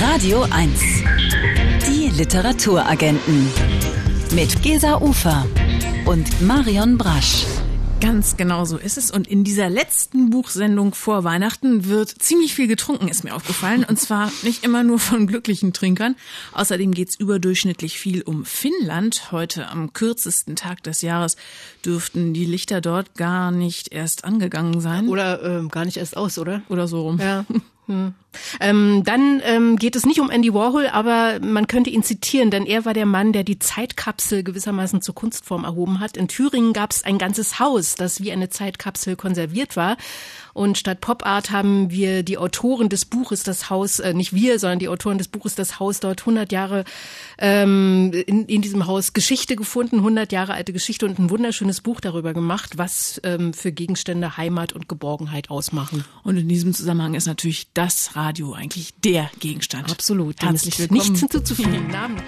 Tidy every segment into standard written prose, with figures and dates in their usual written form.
Radio 1. Die Literaturagenten. Mit Gesa Ufer und Marion Brasch. Ganz genau so ist es. Und in dieser letzten Buchsendung vor Weihnachten wird ziemlich viel getrunken, ist mir aufgefallen. Und zwar nicht immer nur von glücklichen Trinkern. Außerdem geht's überdurchschnittlich viel um Finnland. Heute am kürzesten Tag des Jahres dürften die Lichter dort gar nicht erst angegangen sein. Oder gar nicht erst aus, oder? Oder so rum. Ja. Dann geht es nicht um Andy Warhol, aber man könnte ihn zitieren, denn er war der Mann, der die Zeitkapsel gewissermaßen zur Kunstform erhoben hat. In Thüringen gab es ein ganzes Haus, das wie eine Zeitkapsel konserviert war. Und statt Pop-Art haben wir die Autoren des Buches, das Haus, nicht wir, sondern die Autoren des Buches, das Haus dort 100 Jahre in diesem Haus Geschichte gefunden, 100 Jahre alte Geschichte und ein wunderschönes Buch darüber gemacht, was für Gegenstände Heimat und Geborgenheit ausmachen. Und in diesem Zusammenhang ist natürlich das Radio eigentlich der Gegenstand. Absolut. Herzlich willkommen. Nichts hinzuzufügen.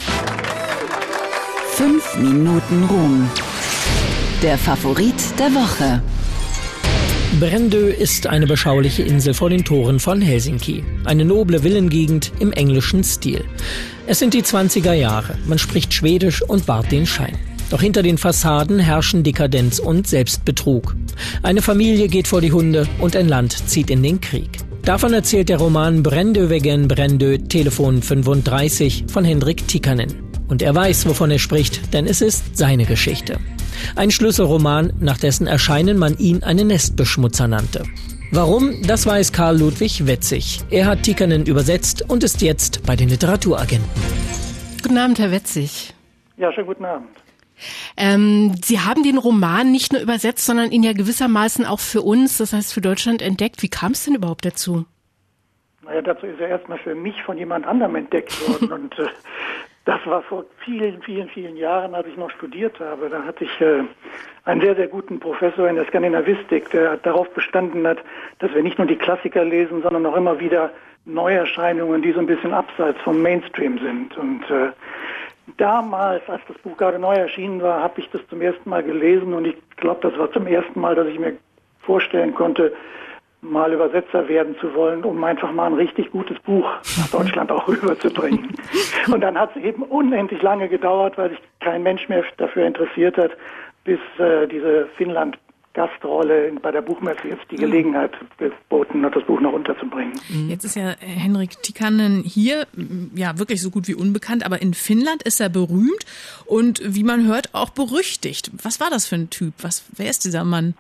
5 Minuten Ruhm. Der Favorit der Woche. Brändö ist eine beschauliche Insel vor den Toren von Helsinki. Eine noble Villengegend im englischen Stil. Es sind die 20er Jahre. Man spricht Schwedisch und wahrt den Schein. Doch hinter den Fassaden herrschen Dekadenz und Selbstbetrug. Eine Familie geht vor die Hunde und ein Land zieht in den Krieg. Davon erzählt der Roman Brändövägen Brändö, Telefon 35 von Henrik Tikkanen. Und er weiß, wovon er spricht, denn es ist seine Geschichte. Ein Schlüsselroman, nach dessen Erscheinen man ihn einen Nestbeschmutzer nannte. Warum, das weiß Karl Ludwig Wetzig. Er hat Tikkanen übersetzt und ist jetzt bei den Literaturagenten. Guten Abend, Herr Wetzig. Ja, schönen guten Abend. Sie haben den Roman nicht nur übersetzt, sondern ihn ja gewissermaßen auch für uns, das heißt für Deutschland, entdeckt. Wie kam es denn überhaupt dazu? Naja, dazu ist er erstmal für mich von jemand anderem entdeckt worden. Und das war vor vielen Jahren, als ich noch studiert habe. Da hatte ich einen sehr, sehr guten Professor in der Skandinavistik, der darauf bestanden hat, dass wir nicht nur die Klassiker lesen, sondern auch immer wieder Neuerscheinungen, die so ein bisschen abseits vom Mainstream sind. Und damals, als das Buch gerade neu erschienen war, habe ich das zum ersten Mal gelesen und ich glaube, das war zum ersten Mal, dass ich mir vorstellen konnte, mal Übersetzer werden zu wollen, um einfach mal ein richtig gutes Buch nach Deutschland auch rüberzubringen. Und dann hat es eben unendlich lange gedauert, weil sich kein Mensch mehr dafür interessiert hat, bis diese Finnland-Gastrolle bei der Buchmesse jetzt die Gelegenheit geboten hat, das Buch noch unterzubringen. Jetzt ist ja Henrik Tikkanen hier ja wirklich so gut wie unbekannt, aber in Finnland ist er berühmt und wie man hört auch berüchtigt. Was war das für ein Typ? Wer ist dieser Mann?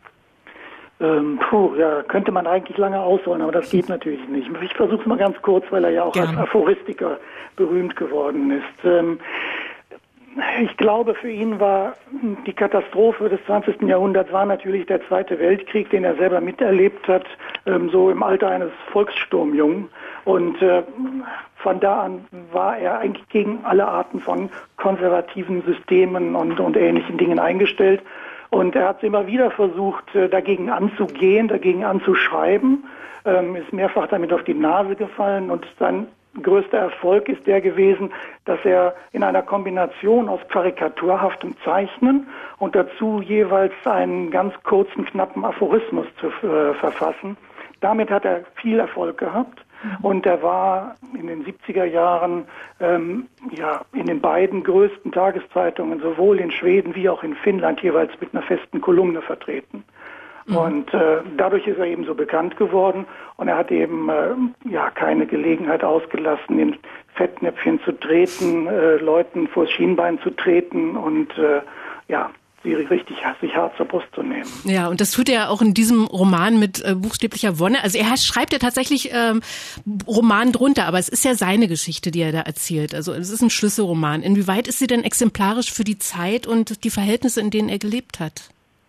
Könnte man eigentlich lange ausholen, aber das geht natürlich nicht. Ich versuche es mal ganz kurz, weil er ja auch als Aphoristiker berühmt geworden ist. Ich glaube, für ihn war die Katastrophe des 20. Jahrhunderts war natürlich der Zweite Weltkrieg, den er selber miterlebt hat, so im Alter eines Volkssturmjungen. Und von da an war er eigentlich gegen alle Arten von konservativen Systemen und ähnlichen Dingen eingestellt. Und er hat es immer wieder versucht, dagegen anzugehen, dagegen anzuschreiben, ist mehrfach damit auf die Nase gefallen und sein größter Erfolg ist der gewesen, dass er in einer Kombination aus karikaturhaftem Zeichnen und dazu jeweils einen ganz kurzen, knappen Aphorismus zu verfassen. Damit hat er viel Erfolg gehabt. Und er war in den 70er Jahren in den beiden größten Tageszeitungen, sowohl in Schweden wie auch in Finnland, jeweils mit einer festen Kolumne vertreten. Und dadurch ist er eben so bekannt geworden und er hat eben keine Gelegenheit ausgelassen, in Fettnäpfchen zu treten, Leuten vors Schienbein zu treten und sie richtig sich hart zur Brust zu nehmen. Ja, und das tut er auch in diesem Roman mit buchstäblicher Wonne. Also schreibt ja tatsächlich Roman drunter, aber es ist ja seine Geschichte, die er da erzählt. Also es ist ein Schlüsselroman. Inwieweit ist sie denn exemplarisch für die Zeit und die Verhältnisse, in denen er gelebt hat?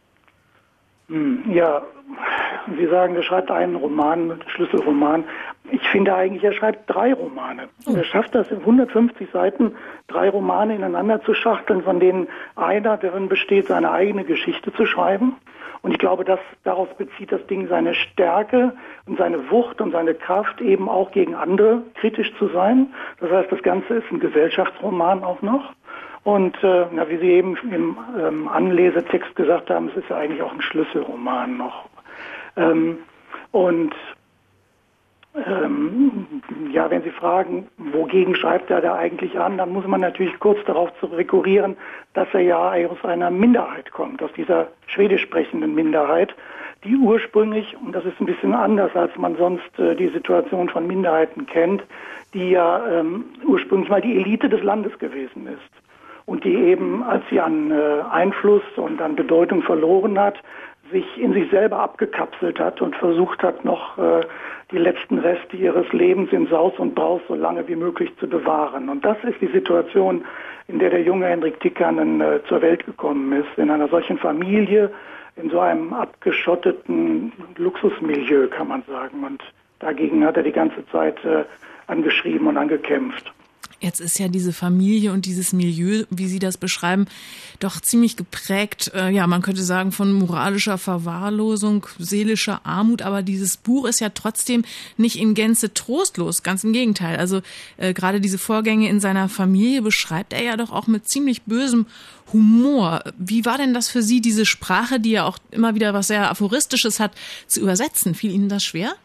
Ja, Sie sagen, er schreibt einen Roman, Schlüsselroman. Ich finde eigentlich, er schreibt 3 Romane. Er schafft das in 150 Seiten, 3 Romane ineinander zu schachteln, von denen einer darin besteht, seine eigene Geschichte zu schreiben. Und ich glaube, daraus bezieht das Ding seine Stärke und seine Wucht und seine Kraft, eben auch gegen andere kritisch zu sein. Das heißt, das Ganze ist ein Gesellschaftsroman auch noch. Und wie Sie eben im Anlesetext gesagt haben, es ist ja eigentlich auch ein Schlüsselroman noch. Ja, wenn Sie fragen, wogegen schreibt er da eigentlich an, dann muss man natürlich kurz darauf rekurrieren, dass er ja aus einer Minderheit kommt, aus dieser schwedisch sprechenden Minderheit, die ursprünglich, und das ist ein bisschen anders, als man sonst die Situation von Minderheiten kennt, die ja ursprünglich mal die Elite des Landes gewesen ist. Und die eben, als sie an Einfluss und an Bedeutung verloren hat, sich in sich selber abgekapselt hat und versucht hat, noch die letzten Reste ihres Lebens in Saus und Braus so lange wie möglich zu bewahren. Und das ist die Situation, in der junge Henrik Tikkanen zur Welt gekommen ist, in einer solchen Familie, in so einem abgeschotteten Luxusmilieu, kann man sagen. Und dagegen hat er die ganze Zeit angeschrieben und angekämpft. Jetzt ist ja diese Familie und dieses Milieu, wie Sie das beschreiben, doch ziemlich geprägt, man könnte sagen, von moralischer Verwahrlosung, seelischer Armut. Aber dieses Buch ist ja trotzdem nicht in Gänze trostlos, ganz im Gegenteil. Also gerade diese Vorgänge in seiner Familie beschreibt er ja doch auch mit ziemlich bösem Humor. Wie war denn das für Sie, diese Sprache, die ja auch immer wieder was sehr Aphoristisches hat, zu übersetzen? Fiel Ihnen das schwer?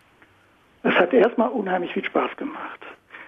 Es hat erstmal unheimlich viel Spaß gemacht.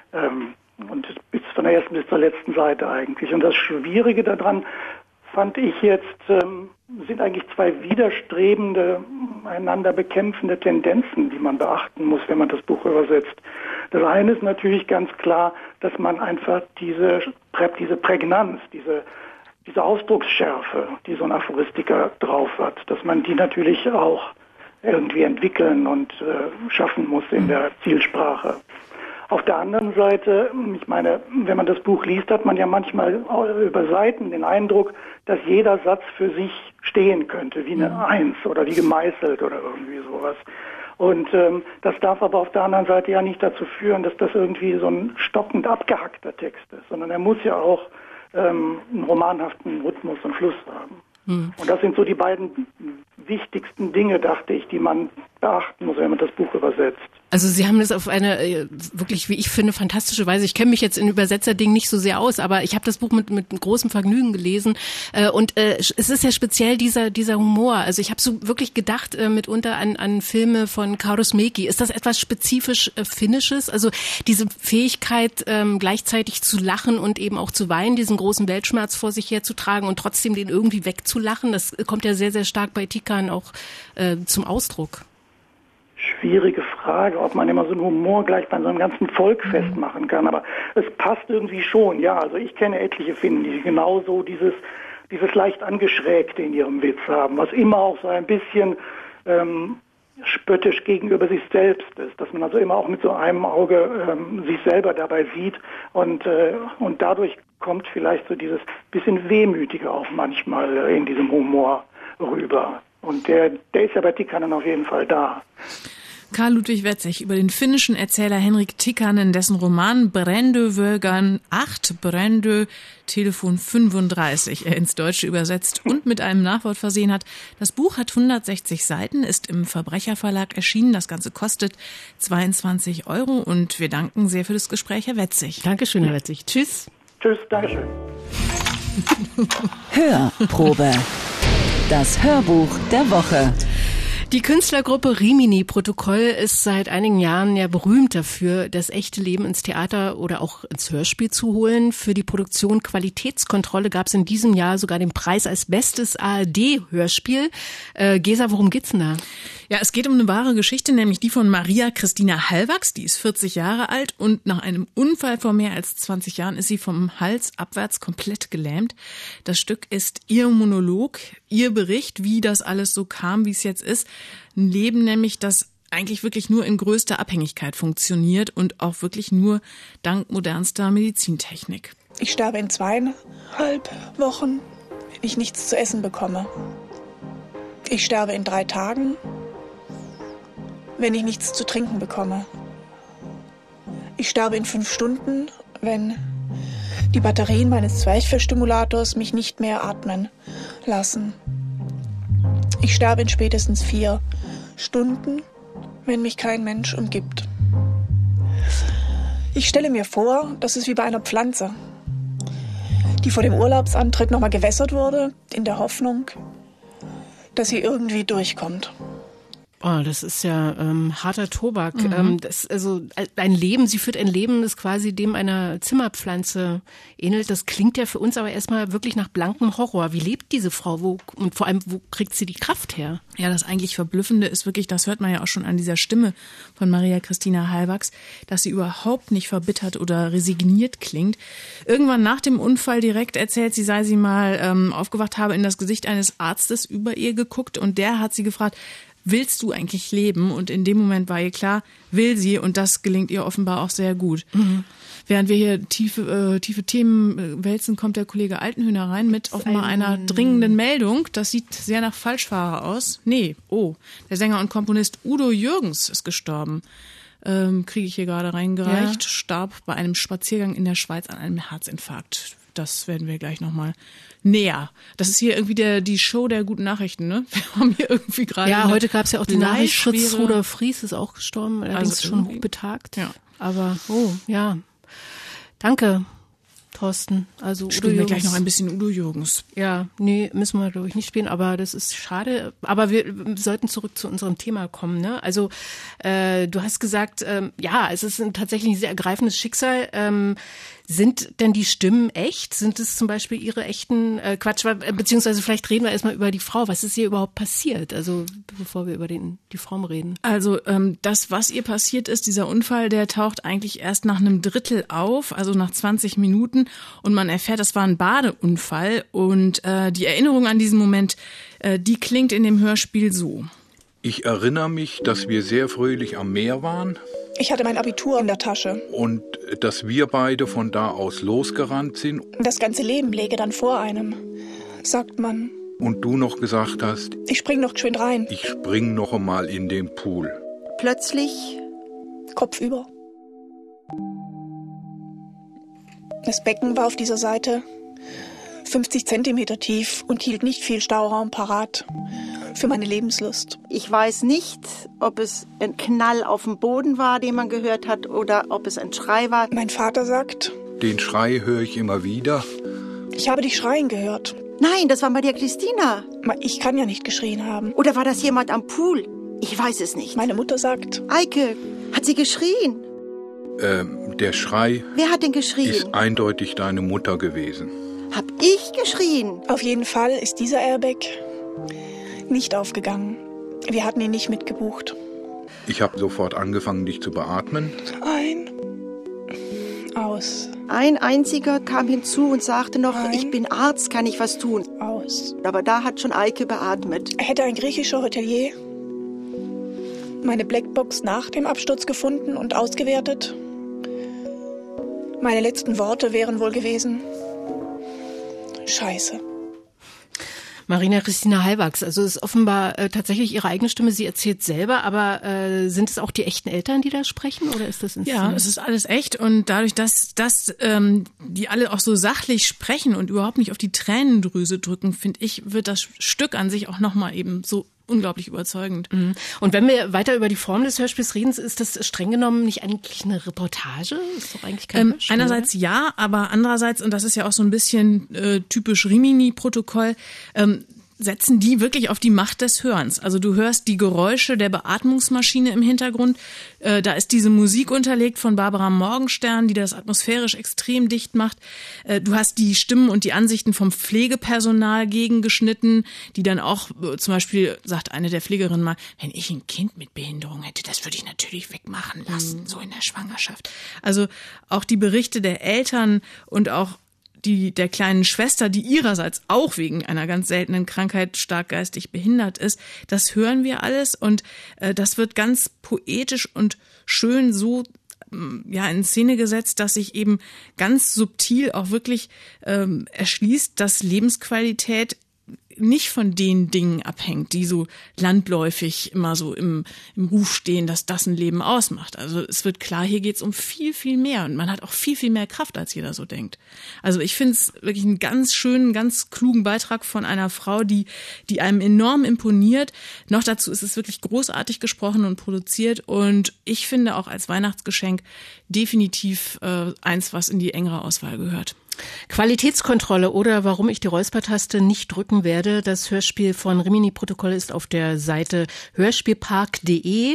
Und bis von der ersten bis zur letzten Seite eigentlich. Und das Schwierige daran fand ich jetzt, sind eigentlich zwei widerstrebende, einander bekämpfende Tendenzen, die man beachten muss, wenn man das Buch übersetzt. Das eine ist natürlich ganz klar, dass man einfach diese Prägnanz, diese Ausdrucksschärfe, die so ein Aphoristiker drauf hat, dass man die natürlich auch irgendwie entwickeln und schaffen muss in der Zielsprache. Auf der anderen Seite, ich meine, wenn man das Buch liest, hat man ja manchmal über Seiten den Eindruck, dass jeder Satz für sich stehen könnte, wie eine Eins oder wie gemeißelt oder irgendwie sowas. Und das darf aber auf der anderen Seite ja nicht dazu führen, dass das irgendwie so ein stockend abgehackter Text ist, sondern er muss ja auch einen romanhaften Rhythmus und Fluss haben. Und das sind so die beiden wichtigsten Dinge, dachte ich, die man beachten muss, wenn man das Buch übersetzt. Also Sie haben das auf eine wirklich, wie ich finde, fantastische Weise. Ich kenne mich jetzt in Übersetzerdingen nicht so sehr aus, aber ich habe das Buch mit großem Vergnügen gelesen. Und es ist ja speziell dieser Humor. Also ich habe so wirklich gedacht mitunter an Filme von Kaurismäki. Ist das etwas spezifisch Finnisches? Also diese Fähigkeit, gleichzeitig zu lachen und eben auch zu weinen, diesen großen Weltschmerz vor sich herzutragen und trotzdem den irgendwie wegzulachen, das kommt ja sehr, sehr stark bei Tikkanen auch zum Ausdruck. Schwierige Frage, ob man immer so einen Humor gleich bei so einem ganzen Volk festmachen kann, aber es passt irgendwie schon, ja, also ich kenne etliche Finnen, die genauso dieses leicht Angeschrägte in ihrem Witz haben, was immer auch so ein bisschen spöttisch gegenüber sich selbst ist, dass man also immer auch mit so einem Auge sich selber dabei sieht und dadurch kommt vielleicht so dieses bisschen Wehmütige auch manchmal in diesem Humor rüber. Und der ist ja bei Tikkanen auf jeden Fall da. Karl Ludwig Wetzig über den finnischen Erzähler Henrik Tikkanen, dessen Roman Brändövögän 8, Brändö, Telefon 35, er ins Deutsche übersetzt und mit einem Nachwort versehen hat. Das Buch hat 160 Seiten, ist im Verbrecherverlag erschienen. Das Ganze kostet 22 € und wir danken sehr für das Gespräch, Herr Wetzig. Dankeschön, Herr Wetzig. Tschüss. Tschüss, Dankeschön. Hörprobe. Das Hörbuch der Woche. Die Künstlergruppe Rimini Protokoll ist seit einigen Jahren ja berühmt dafür, das echte Leben ins Theater oder auch ins Hörspiel zu holen. Für die Produktion Qualitätskontrolle gab es in diesem Jahr sogar den Preis als bestes ARD-Hörspiel. Gesa, worum geht's denn da? Ja, es geht um eine wahre Geschichte, nämlich die von Maria Christina Hallwachs. Die ist 40 Jahre alt und nach einem Unfall vor mehr als 20 Jahren ist sie vom Hals abwärts komplett gelähmt. Das Stück ist ihr Monolog, ihr Bericht, wie das alles so kam, wie es jetzt ist. Ein Leben nämlich, das eigentlich wirklich nur in größter Abhängigkeit funktioniert und auch wirklich nur dank modernster Medizintechnik. Ich sterbe in 2,5 Wochen, wenn ich nichts zu essen bekomme. Ich sterbe in 3 Tagen, wenn ich nichts zu trinken bekomme. Ich sterbe in 5 Stunden, wenn die Batterien meines Zwerchfellstimulators mich nicht mehr atmen lassen. Ich sterbe in spätestens 4 Stunden, wenn mich kein Mensch umgibt. Ich stelle mir vor, das ist wie bei einer Pflanze, die vor dem Urlaubsantritt nochmal gewässert wurde, in der Hoffnung, dass sie irgendwie durchkommt. Oh, das ist ja harter Tobak. Sie führt ein Leben, das quasi dem einer Zimmerpflanze ähnelt. Das klingt ja für uns aber erstmal wirklich nach blankem Horror. Wie lebt diese Frau? Und vor allem, wo kriegt sie die Kraft her? Ja, das eigentlich Verblüffende ist wirklich, das hört man ja auch schon an dieser Stimme von Maria Christina Hallwachs, dass sie überhaupt nicht verbittert oder resigniert klingt. Irgendwann nach dem Unfall direkt erzählt sie, sei sie mal aufgewacht, habe in das Gesicht eines Arztes über ihr geguckt und der hat sie gefragt, willst du eigentlich leben? Und in dem Moment war ihr klar, will sie und das gelingt ihr offenbar auch sehr gut. Mhm. Während wir hier tiefe Themen wälzen, kommt der Kollege Altenhöhner rein mit offenbar einer dringenden Meldung. Das sieht sehr nach Falschfahrer aus. Der Sänger und Komponist Udo Jürgens ist gestorben. Kriege ich hier gerade reingereicht. Ja. Starb bei einem Spaziergang in der Schweiz an einem Herzinfarkt. Das werden wir gleich nochmal näher. Das ist hier irgendwie die Show der guten Nachrichten, ne? Wir haben hier irgendwie gerade. Ja, heute gab es ja auch die Nachricht, Fritz Rudolf Fries ist auch gestorben, allerdings schon hochbetagt. Ja. Aber, danke, Thorsten. Also spielen wir gleich noch ein bisschen Udo Jürgens. Ja, müssen wir glaube ich nicht spielen, aber das ist schade. Aber wir sollten zurück zu unserem Thema kommen, ne? Also du hast gesagt, es ist tatsächlich ein sehr ergreifendes Schicksal. Sind denn die Stimmen echt? Sind es zum Beispiel ihre echten beziehungsweise vielleicht reden wir erstmal über die Frau. Was ist ihr überhaupt passiert? Also bevor wir über die Frau reden. Also das, was ihr passiert ist, dieser Unfall, der taucht eigentlich erst nach einem Drittel auf, also nach 20 Minuten. Und man erfährt, das war ein Badeunfall. Und die Erinnerung an diesen Moment, die klingt in dem Hörspiel so. Ich erinnere mich, dass wir sehr fröhlich am Meer waren. Ich hatte mein Abitur in der Tasche. Und dass wir beide von da aus losgerannt sind. Das ganze Leben läge dann vor einem, sagt man. Und du noch gesagt hast, ich spring noch geschwind rein. Ich spring noch einmal in den Pool. Plötzlich kopfüber. Das Becken war auf dieser Seite 50 Zentimeter tief und hielt nicht viel Stauraum parat für meine Lebenslust. Ich weiß nicht, ob es ein Knall auf dem Boden war, den man gehört hat, oder ob es ein Schrei war. Mein Vater sagt, den Schrei höre ich immer wieder. Ich habe dich schreien gehört. Nein, das war Maria Christina. Ich kann ja nicht geschrien haben. Oder war das jemand am Pool? Ich weiß es nicht. Meine Mutter sagt, Eike, hat sie geschrien? Der Schrei. Wer hat denn geschrien? Ist eindeutig deine Mutter gewesen. Hab ich geschrien? Auf jeden Fall ist dieser Airbag nicht aufgegangen. Wir hatten ihn nicht mitgebucht. Ich habe sofort angefangen, dich zu beatmen. Ein, aus. Ein einziger kam hinzu und sagte noch, ich bin Arzt, kann ich was tun? Aus. Aber da hat schon Eike beatmet. Hätte ein griechischer Hotelier meine Blackbox nach dem Absturz gefunden und ausgewertet? Meine letzten Worte wären wohl gewesen: Scheiße. Maria Christina Hallwachs, also es ist offenbar tatsächlich ihre eigene Stimme, sie erzählt selber, aber sind es auch die echten Eltern, die da sprechen, oder ist das inszeniert? Ja, es ist alles echt und dadurch, dass die alle auch so sachlich sprechen und überhaupt nicht auf die Tränendrüse drücken, finde ich, wird das Stück an sich auch nochmal eben so unglaublich überzeugend. Und wenn wir weiter über die Form des Hörspiels reden, ist das streng genommen nicht eigentlich eine Reportage? Ist doch eigentlich kein Hörspiel, einerseits ja, aber andererseits, und das ist ja auch so ein bisschen typisch Rimini-Protokoll, setzen die wirklich auf die Macht des Hörens. Also du hörst die Geräusche der Beatmungsmaschine im Hintergrund. Da ist diese Musik unterlegt von Barbara Morgenstern, die das atmosphärisch extrem dicht macht. Du hast die Stimmen und die Ansichten vom Pflegepersonal gegengeschnitten, die dann auch, zum Beispiel sagt eine der Pflegerinnen mal, wenn ich ein Kind mit Behinderung hätte, das würde ich natürlich wegmachen lassen, so in der Schwangerschaft. Also auch die Berichte der Eltern und auch der kleinen Schwester, die ihrerseits auch wegen einer ganz seltenen Krankheit stark geistig behindert ist, das hören wir alles und das wird ganz poetisch und schön so in Szene gesetzt, dass sich eben ganz subtil auch wirklich erschließt, dass Lebensqualität nicht von den Dingen abhängt, die so landläufig immer so im Ruf stehen, dass das ein Leben ausmacht. Also es wird klar, hier geht's um viel, viel mehr und man hat auch viel, viel mehr Kraft, als jeder so denkt. Also ich finde es wirklich einen ganz schönen, ganz klugen Beitrag von einer Frau, die einem enorm imponiert. Noch dazu ist es wirklich großartig gesprochen und produziert und ich finde auch als Weihnachtsgeschenk definitiv eins, was in die engere Auswahl gehört. Qualitätskontrolle oder warum ich die Räuspertaste nicht drücken werde. Das Hörspiel von Rimini-Protokoll ist auf der Seite hörspielpark.de.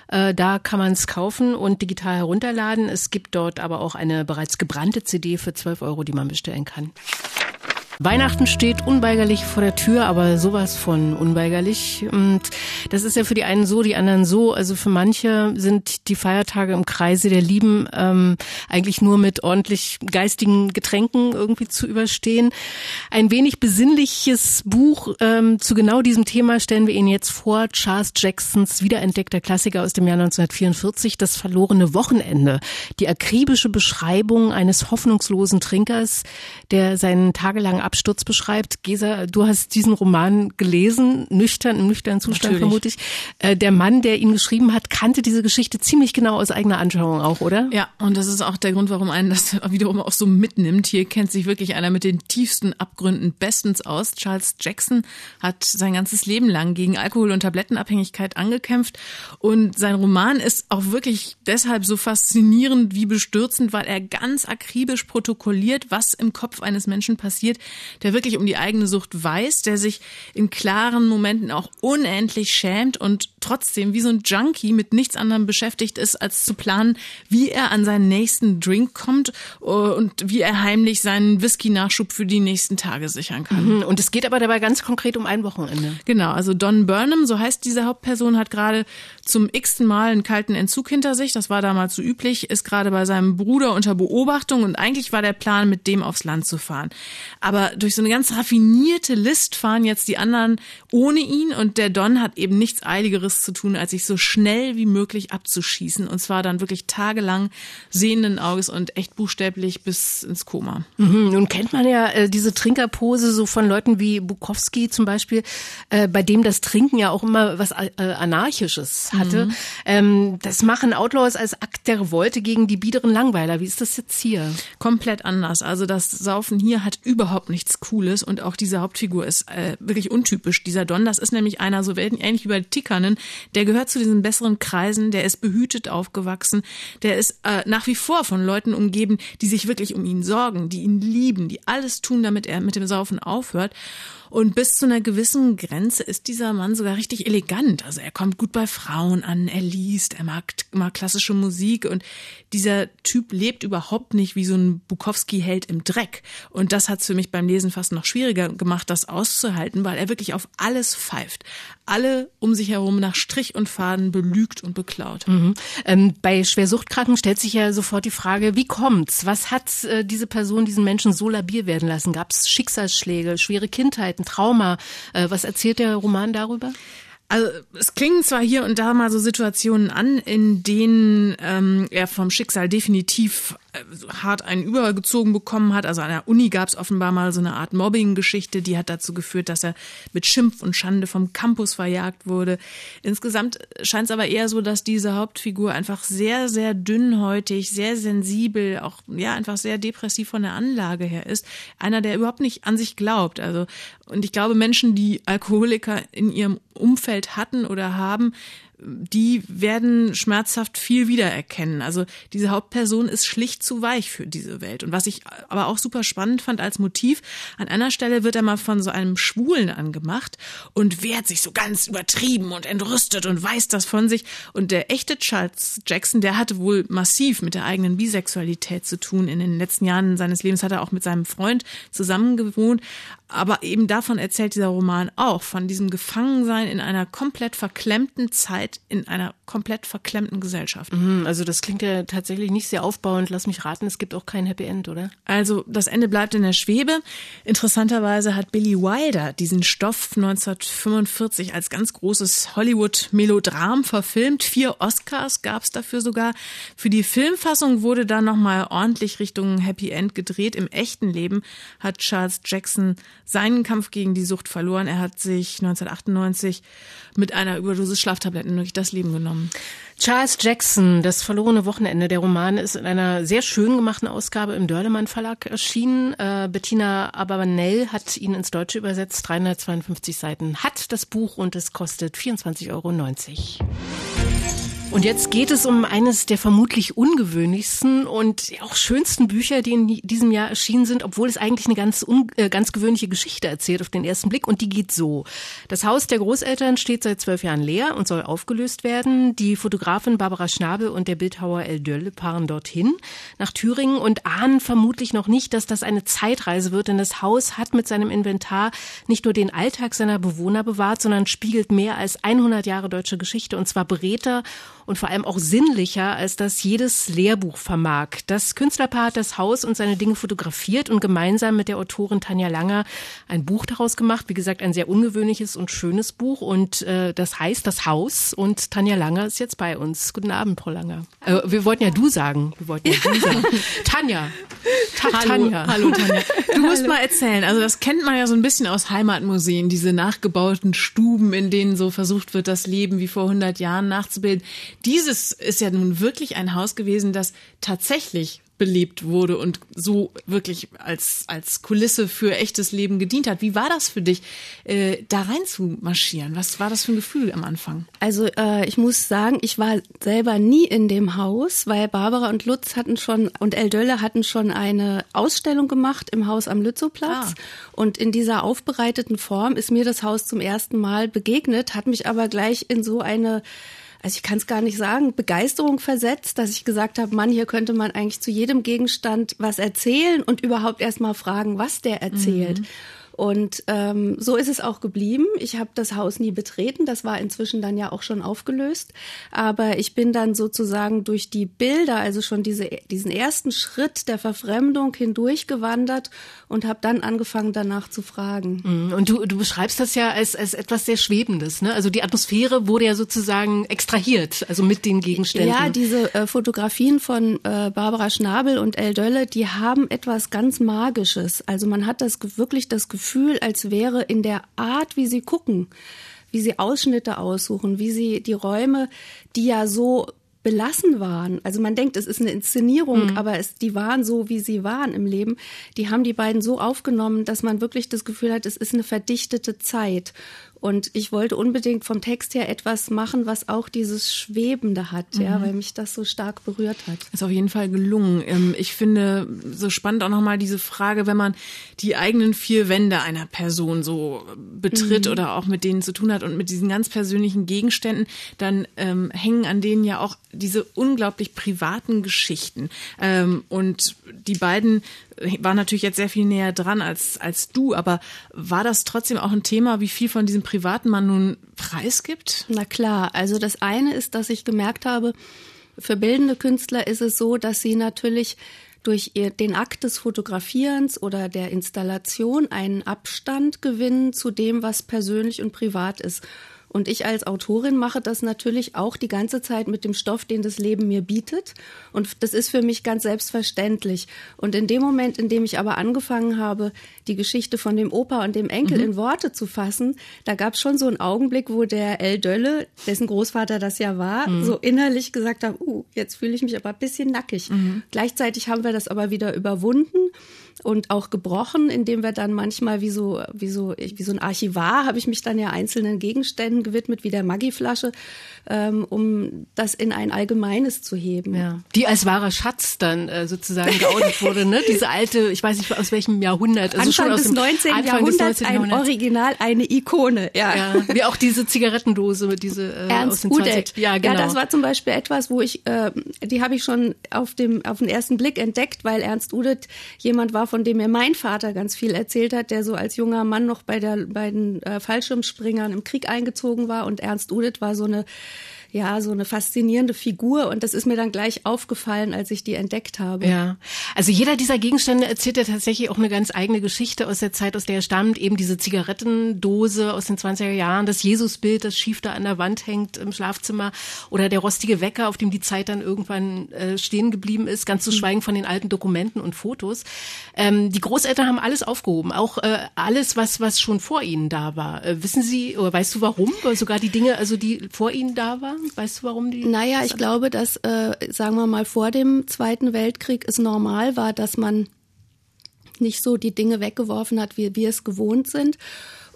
Da kann man es kaufen und digital herunterladen. Es gibt dort aber auch eine bereits gebrannte CD für 12 €, die man bestellen kann. Weihnachten steht unweigerlich vor der Tür, aber sowas von unweigerlich. Und das ist ja für die einen so, die anderen so. Also für manche sind die Feiertage im Kreise der Lieben eigentlich nur mit ordentlich geistigen Getränken irgendwie zu überstehen. Ein wenig besinnliches Buch zu genau diesem Thema stellen wir Ihnen jetzt vor. Charles Jacksons wiederentdeckter Klassiker aus dem Jahr 1944, Das verlorene Wochenende. Die akribische Beschreibung eines hoffnungslosen Trinkers, der seinen tagelangen Absturz beschreibt. Gesa, du hast diesen Roman gelesen, im nüchternen Zustand. Natürlich. Vermute ich. Der Mann, der ihn geschrieben hat, kannte diese Geschichte ziemlich genau aus eigener Anschauung auch, oder? Ja, und das ist auch der Grund, warum einen das wiederum auch so mitnimmt. Hier kennt sich wirklich einer mit den tiefsten Abgründen bestens aus. Charles Jackson hat sein ganzes Leben lang gegen Alkohol- und Tablettenabhängigkeit angekämpft und sein Roman ist auch wirklich deshalb so faszinierend wie bestürzend, weil er ganz akribisch protokolliert, was im Kopf eines Menschen passiert, der wirklich um die eigene Sucht weiß, der sich in klaren Momenten auch unendlich schämt und trotzdem wie so ein Junkie mit nichts anderem beschäftigt ist, als zu planen, wie er an seinen nächsten Drink kommt und wie er heimlich seinen Whisky-Nachschub für die nächsten Tage sichern kann. Und es geht aber dabei ganz konkret um ein Wochenende. Genau, also Don Burnham, so heißt diese Hauptperson, hat gerade zum x-ten Mal einen kalten Entzug hinter sich. Das war damals so üblich, ist gerade bei seinem Bruder unter Beobachtung und eigentlich war der Plan, mit dem aufs Land zu fahren. Aber durch so eine ganz raffinierte List fahren jetzt die anderen ohne ihn und der Don hat eben nichts Eiligeres zu tun, als sich so schnell wie möglich abzuschießen und zwar dann wirklich tagelang sehenden Auges und echt buchstäblich bis ins Koma. Nun kennt man ja diese Trinkerpose so von Leuten wie Bukowski zum Beispiel, bei dem das Trinken ja auch immer was Anarchisches hatte. Das machen Outlaws als Akt der Revolte gegen die biederen Langweiler. Wie ist das jetzt hier? Komplett anders. Also das Saufen hier hat überhaupt nichts Cooles und auch diese Hauptfigur ist wirklich untypisch. Dieser Don, das ist nämlich einer so ähnlich wie bei Tikkanen, der gehört zu diesen besseren Kreisen, der ist behütet aufgewachsen, der ist nach wie vor von Leuten umgeben, die sich wirklich um ihn sorgen, die ihn lieben, die alles tun, damit er mit dem Saufen aufhört. Und bis zu einer gewissen Grenze ist dieser Mann sogar richtig elegant. Also er kommt gut bei Frauen an, er liest, er mag klassische Musik und dieser Typ lebt überhaupt nicht wie so ein Bukowski-Held im Dreck. Und das hat es für mich beim Lesen fast noch schwieriger gemacht, das auszuhalten, weil er wirklich auf alles pfeift. Alle um sich herum nach Strich und Faden belügt und beklaut. Bei Schwersuchtkranken stellt sich ja sofort die Frage, wie kommt's? Was hat diese Person, diesen Menschen so labil werden lassen? Gab es Schicksalsschläge, schwere Kindheit, ein Trauma? Was erzählt der Roman darüber? Also es klingen zwar hier und da mal so Situationen an, in denen er vom Schicksal definitiv hart einen übergezogen bekommen hat. Also an der Uni gab es offenbar mal so eine Art Mobbing-Geschichte, die hat dazu geführt, dass er mit Schimpf und Schande vom Campus verjagt wurde. Insgesamt scheint es aber eher so, dass diese Hauptfigur einfach sehr, sehr dünnhäutig, sehr sensibel, auch ja einfach sehr depressiv von der Anlage her ist. Einer, der überhaupt nicht an sich glaubt. Also und ich glaube, Menschen, die Alkoholiker in ihrem Umfeld hatten oder haben, die werden schmerzhaft viel wiedererkennen. Also diese Hauptperson ist schlicht zu weich für diese Welt. Und was ich aber auch super spannend fand als Motiv, an einer Stelle wird er mal von so einem Schwulen angemacht und wehrt sich so ganz übertrieben und entrüstet und weiß das von sich. Und der echte Charles Jackson, der hatte wohl massiv mit der eigenen Bisexualität zu tun. In den letzten Jahren seines Lebens hat er auch mit seinem Freund zusammengewohnt. Aber eben davon erzählt dieser Roman auch, von diesem Gefangensein in einer komplett verklemmten Zeit, in einer komplett verklemmten Gesellschaft. Also das klingt ja tatsächlich nicht sehr aufbauend. Lass mich raten, es gibt auch kein Happy End, oder? Also das Ende bleibt in der Schwebe. Interessanterweise hat Billy Wilder diesen Stoff 1945 als ganz großes Hollywood-Melodram verfilmt. 4 Oscars gab es dafür sogar. Für die Filmfassung wurde dann nochmal ordentlich Richtung Happy End gedreht. Im echten Leben hat Charles Jackson seinen Kampf gegen die Sucht verloren. Er hat sich 1998 mit einer Überdosis Schlaftabletten durch das Leben genommen. Charles Jackson, Das verlorene Wochenende. Der Roman ist in einer sehr schön gemachten Ausgabe im Dörlemann Verlag erschienen. Bettina Abravanel hat ihn ins Deutsche übersetzt. 352 Seiten hat das Buch und es kostet 24,90 €. Und jetzt geht es um eines der vermutlich ungewöhnlichsten und auch schönsten Bücher, die in diesem Jahr erschienen sind, obwohl es eigentlich eine ganz gewöhnliche Geschichte erzählt auf den ersten Blick. Und die geht so. Das Haus der Großeltern steht seit 12 Jahren leer und soll aufgelöst werden. Die Fotografin Barbara Schnabel und der Bildhauer El Dölle fahren dorthin, nach Thüringen, und ahnen vermutlich noch nicht, dass das eine Zeitreise wird. Denn das Haus hat mit seinem Inventar nicht nur den Alltag seiner Bewohner bewahrt, sondern spiegelt mehr als 100 Jahre deutsche Geschichte, und zwar beredter und vor allem auch sinnlicher, als das jedes Lehrbuch vermag. Das Künstlerpaar hat das Haus und seine Dinge fotografiert und gemeinsam mit der Autorin Tanja Langer ein Buch daraus gemacht. Wie gesagt, ein sehr ungewöhnliches und schönes Buch, und das heißt Das Haus, und Tanja Langer ist jetzt bei uns. Guten Abend, Frau Langer. Wir wollten ja du sagen. Tanja. Tanja. Hallo Tanja. Du musst mal erzählen, also das kennt man ja so ein bisschen aus Heimatmuseen, diese nachgebauten Stuben, in denen so versucht wird, das Leben wie vor 100 Jahren nachzubilden. Dieses ist ja nun wirklich ein Haus gewesen, das tatsächlich belebt wurde und so wirklich als Kulisse für echtes Leben gedient hat. Wie war das für dich, da rein zu marschieren? Was war das für ein Gefühl am Anfang? Also ich muss sagen, ich war selber nie in dem Haus, weil Barbara und Lutz und El Dölle hatten schon eine Ausstellung gemacht im Haus am Lützowplatz. Und in dieser aufbereiteten Form ist mir das Haus zum ersten Mal begegnet, hat mich aber gleich in so eine, also ich kann es gar nicht sagen, Begeisterung versetzt, dass ich gesagt habe, Mann, hier könnte man eigentlich zu jedem Gegenstand was erzählen und überhaupt erst mal fragen, was der erzählt. Und so ist es auch geblieben. Ich habe das Haus nie betreten. Das war inzwischen dann ja auch schon aufgelöst. Aber ich bin dann sozusagen durch die Bilder, also schon diesen ersten Schritt der Verfremdung hindurchgewandert und habe dann angefangen, danach zu fragen. Und du beschreibst das ja als etwas sehr Schwebendes, ne? Also die Atmosphäre wurde ja sozusagen extrahiert, also mit den Gegenständen. Ja, diese Fotografien von Barbara Schnabel und El Dölle, die haben etwas ganz Magisches. Also man hat wirklich das Gefühl, als wäre in der Art, wie sie gucken, wie sie Ausschnitte aussuchen, wie sie die Räume, die ja so belassen waren. Also man denkt, es ist eine Inszenierung, aber die waren so, wie sie waren im Leben. Die haben die beiden so aufgenommen, dass man wirklich das Gefühl hat, es ist eine verdichtete Zeit. Und ich wollte unbedingt vom Text her etwas machen, was auch dieses Schwebende hat, ja, weil mich das so stark berührt hat. Ist auf jeden Fall gelungen. Ich finde so spannend auch nochmal diese Frage, wenn man die eigenen 4 Wände einer Person so betritt oder auch mit denen zu tun hat und mit diesen ganz persönlichen Gegenständen, dann hängen an denen ja auch diese unglaublich privaten Geschichten. Und die beiden waren natürlich jetzt sehr viel näher dran als du, aber war das trotzdem auch ein Thema, wie viel von diesem Privaten man nun preisgibt? Na klar, also das eine ist, dass ich gemerkt habe, für bildende Künstler ist es so, dass sie natürlich durch den Akt des Fotografierens oder der Installation einen Abstand gewinnen zu dem, was persönlich und privat ist. Und ich als Autorin mache das natürlich auch die ganze Zeit mit dem Stoff, den das Leben mir bietet. Und das ist für mich ganz selbstverständlich. Und in dem Moment, in dem ich aber angefangen habe, die Geschichte von dem Opa und dem Enkel in Worte zu fassen, da gab es schon so einen Augenblick, wo der El Dölle, dessen Großvater das ja war, so innerlich gesagt hat, jetzt fühle ich mich aber ein bisschen nackig. Gleichzeitig haben wir das aber wieder überwunden und auch gebrochen, indem wir dann manchmal wie so ein Archivar habe ich mich dann ja einzelnen Gegenständen gewidmet, wie der Maggi-Flasche, um das in ein Allgemeines zu heben. Ja. Die als wahrer Schatz dann sozusagen geoutet wurde, ne? Diese alte, ich weiß nicht aus welchem Jahrhundert. Also Anfang des 19. Jahrhunderts ein Original, eine Ikone. Ja. Wie auch diese Zigarettendose, diese Ernst aus den Udet. 20. Ja, genau. Ja, das war zum Beispiel etwas, wo die habe ich schon auf den ersten Blick entdeckt, weil Ernst Udet jemand war, von dem mir mein Vater ganz viel erzählt hat, der so als junger Mann noch bei den Fallschirmspringern im Krieg eingezogen war, und Ernst Udet war so eine faszinierende Figur, und das ist mir dann gleich aufgefallen, als ich die entdeckt habe. Ja, also jeder dieser Gegenstände erzählt ja tatsächlich auch eine ganz eigene Geschichte aus der Zeit, aus der er stammt. Eben diese Zigarettendose aus den 20er Jahren, das Jesusbild, das schief da an der Wand hängt im Schlafzimmer, oder der rostige Wecker, auf dem die Zeit dann irgendwann stehen geblieben ist, ganz zu schweigen von den alten Dokumenten und Fotos. Die Großeltern haben alles aufgehoben, auch alles, was schon vor ihnen da war. Wissen Sie, oder weißt du warum? Oder sogar die Dinge, also die vor ihnen da waren? Weißt du, warum die? Naja, ich glaube, dass, sagen wir mal, vor dem Zweiten Weltkrieg es normal war, dass man nicht so die Dinge weggeworfen hat, wie wir es gewohnt sind.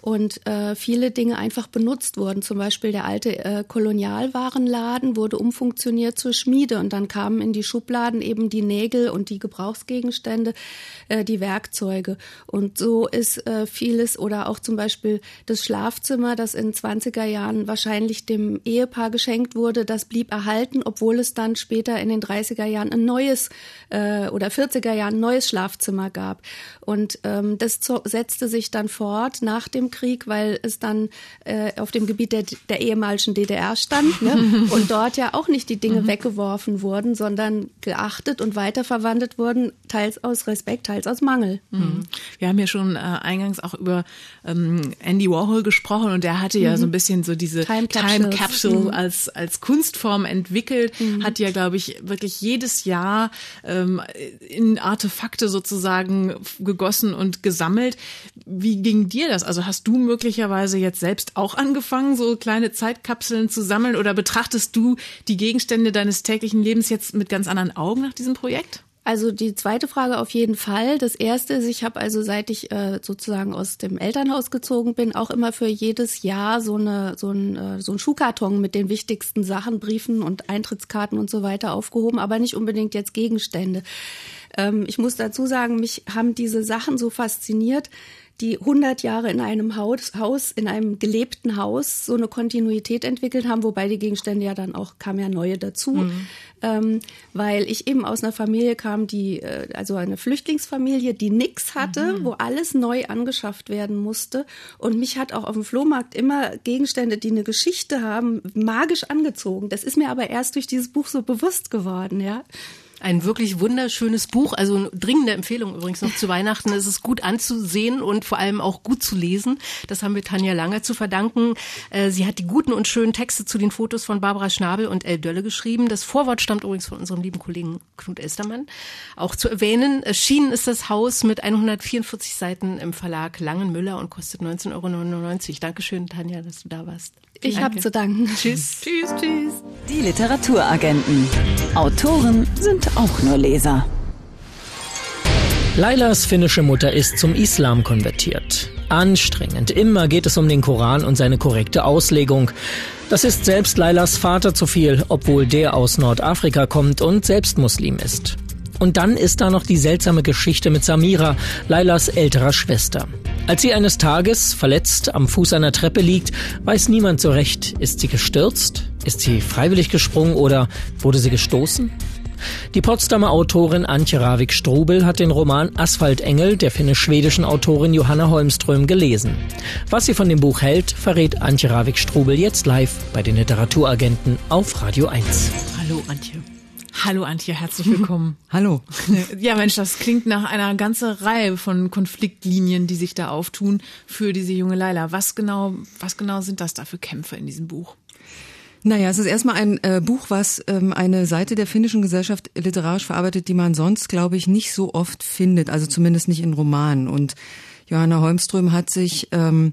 und viele Dinge einfach benutzt wurden. Zum Beispiel der alte Kolonialwarenladen wurde umfunktioniert zur Schmiede und dann kamen in die Schubladen eben die Nägel und die Gebrauchsgegenstände, die Werkzeuge. Und so ist vieles, oder auch zum Beispiel das Schlafzimmer, das in 20er Jahren wahrscheinlich dem Ehepaar geschenkt wurde, das blieb erhalten, obwohl es dann später in den 30er Jahren ein neues oder 40er Jahren ein neues Schlafzimmer gab. Und das setzte sich dann fort nach dem Krieg, weil es dann auf dem Gebiet der ehemaligen DDR stand, ne? Und dort ja auch nicht die Dinge weggeworfen wurden, sondern geachtet und weiterverwendet wurden, teils aus Respekt, teils aus Mangel. Wir haben ja schon eingangs auch über Andy Warhol gesprochen und der hatte ja so ein bisschen so diese Time Capsule als Kunstform entwickelt, hat ja, glaube ich, wirklich jedes Jahr in Artefakte sozusagen gegossen und gesammelt. Wie ging dir das? Also hast du möglicherweise jetzt selbst auch angefangen, so kleine Zeitkapseln zu sammeln, oder betrachtest du die Gegenstände deines täglichen Lebens jetzt mit ganz anderen Augen nach diesem Projekt? Also die zweite Frage auf jeden Fall. Das erste ist, ich habe also, seit ich sozusagen aus dem Elternhaus gezogen bin, auch immer für jedes Jahr so einen Schuhkarton mit den wichtigsten Sachen, Briefen und Eintrittskarten und so weiter aufgehoben, aber nicht unbedingt jetzt Gegenstände. Ich muss dazu sagen, mich haben diese Sachen so fasziniert, die 100 Jahre in einem Haus, in einem gelebten Haus so eine Kontinuität entwickelt haben, wobei die Gegenstände ja dann auch, kamen ja neue dazu, weil ich eben aus einer Familie kam, also eine Flüchtlingsfamilie, die nichts hatte, wo alles neu angeschafft werden musste, und mich hat auch auf dem Flohmarkt immer Gegenstände, die eine Geschichte haben, magisch angezogen. Das ist mir aber erst durch dieses Buch so bewusst geworden, ja. Ein wirklich wunderschönes Buch, also eine dringende Empfehlung übrigens noch zu Weihnachten. Es ist gut anzusehen und vor allem auch gut zu lesen. Das haben wir Tanja Langer zu verdanken. Sie hat die guten und schönen Texte zu den Fotos von Barbara Schnabel und Elle Dölle geschrieben. Das Vorwort stammt übrigens von unserem lieben Kollegen Knut Elstermann. Auch zu erwähnen, erschienen ist das Haus mit 144 Seiten im Verlag Langenmüller und kostet 19,99 €. Dankeschön, Tanja, dass du da warst. Ich habe zu danken. Tschüss. Tschüss, tschüss. Die Literaturagenten. Autoren sind auch nur Leser. Lailas finnische Mutter ist zum Islam konvertiert. Anstrengend. Immer geht es um den Koran und seine korrekte Auslegung. Das ist selbst Lailas Vater zu viel, obwohl der aus Nordafrika kommt und selbst Muslim ist. Und dann ist da noch die seltsame Geschichte mit Samira, Lailas älterer Schwester. Als sie eines Tages verletzt am Fuß einer Treppe liegt, weiß niemand so recht, ist sie gestürzt? Ist sie freiwillig gesprungen oder wurde sie gestoßen? Die Potsdamer Autorin Antje Ravik-Strubel hat den Roman Asphaltengel der finnisch-schwedischen Autorin Johanna Holmström gelesen. Was sie von dem Buch hält, verrät Antje Ravik-Strubel jetzt live bei den Literaturagenten auf Radio 1. Hallo Antje. Hallo Antje, herzlich willkommen. Hallo. Ja Mensch, das klingt nach einer ganzen Reihe von Konfliktlinien, die sich da auftun für diese junge Laila. Was genau sind das da für Kämpfe in diesem Buch? Naja, es ist erstmal ein Buch, was eine Seite der finnischen Gesellschaft literarisch verarbeitet, die man sonst, glaube ich, nicht so oft findet, also zumindest nicht in Romanen. Und Johanna Holmström hat sich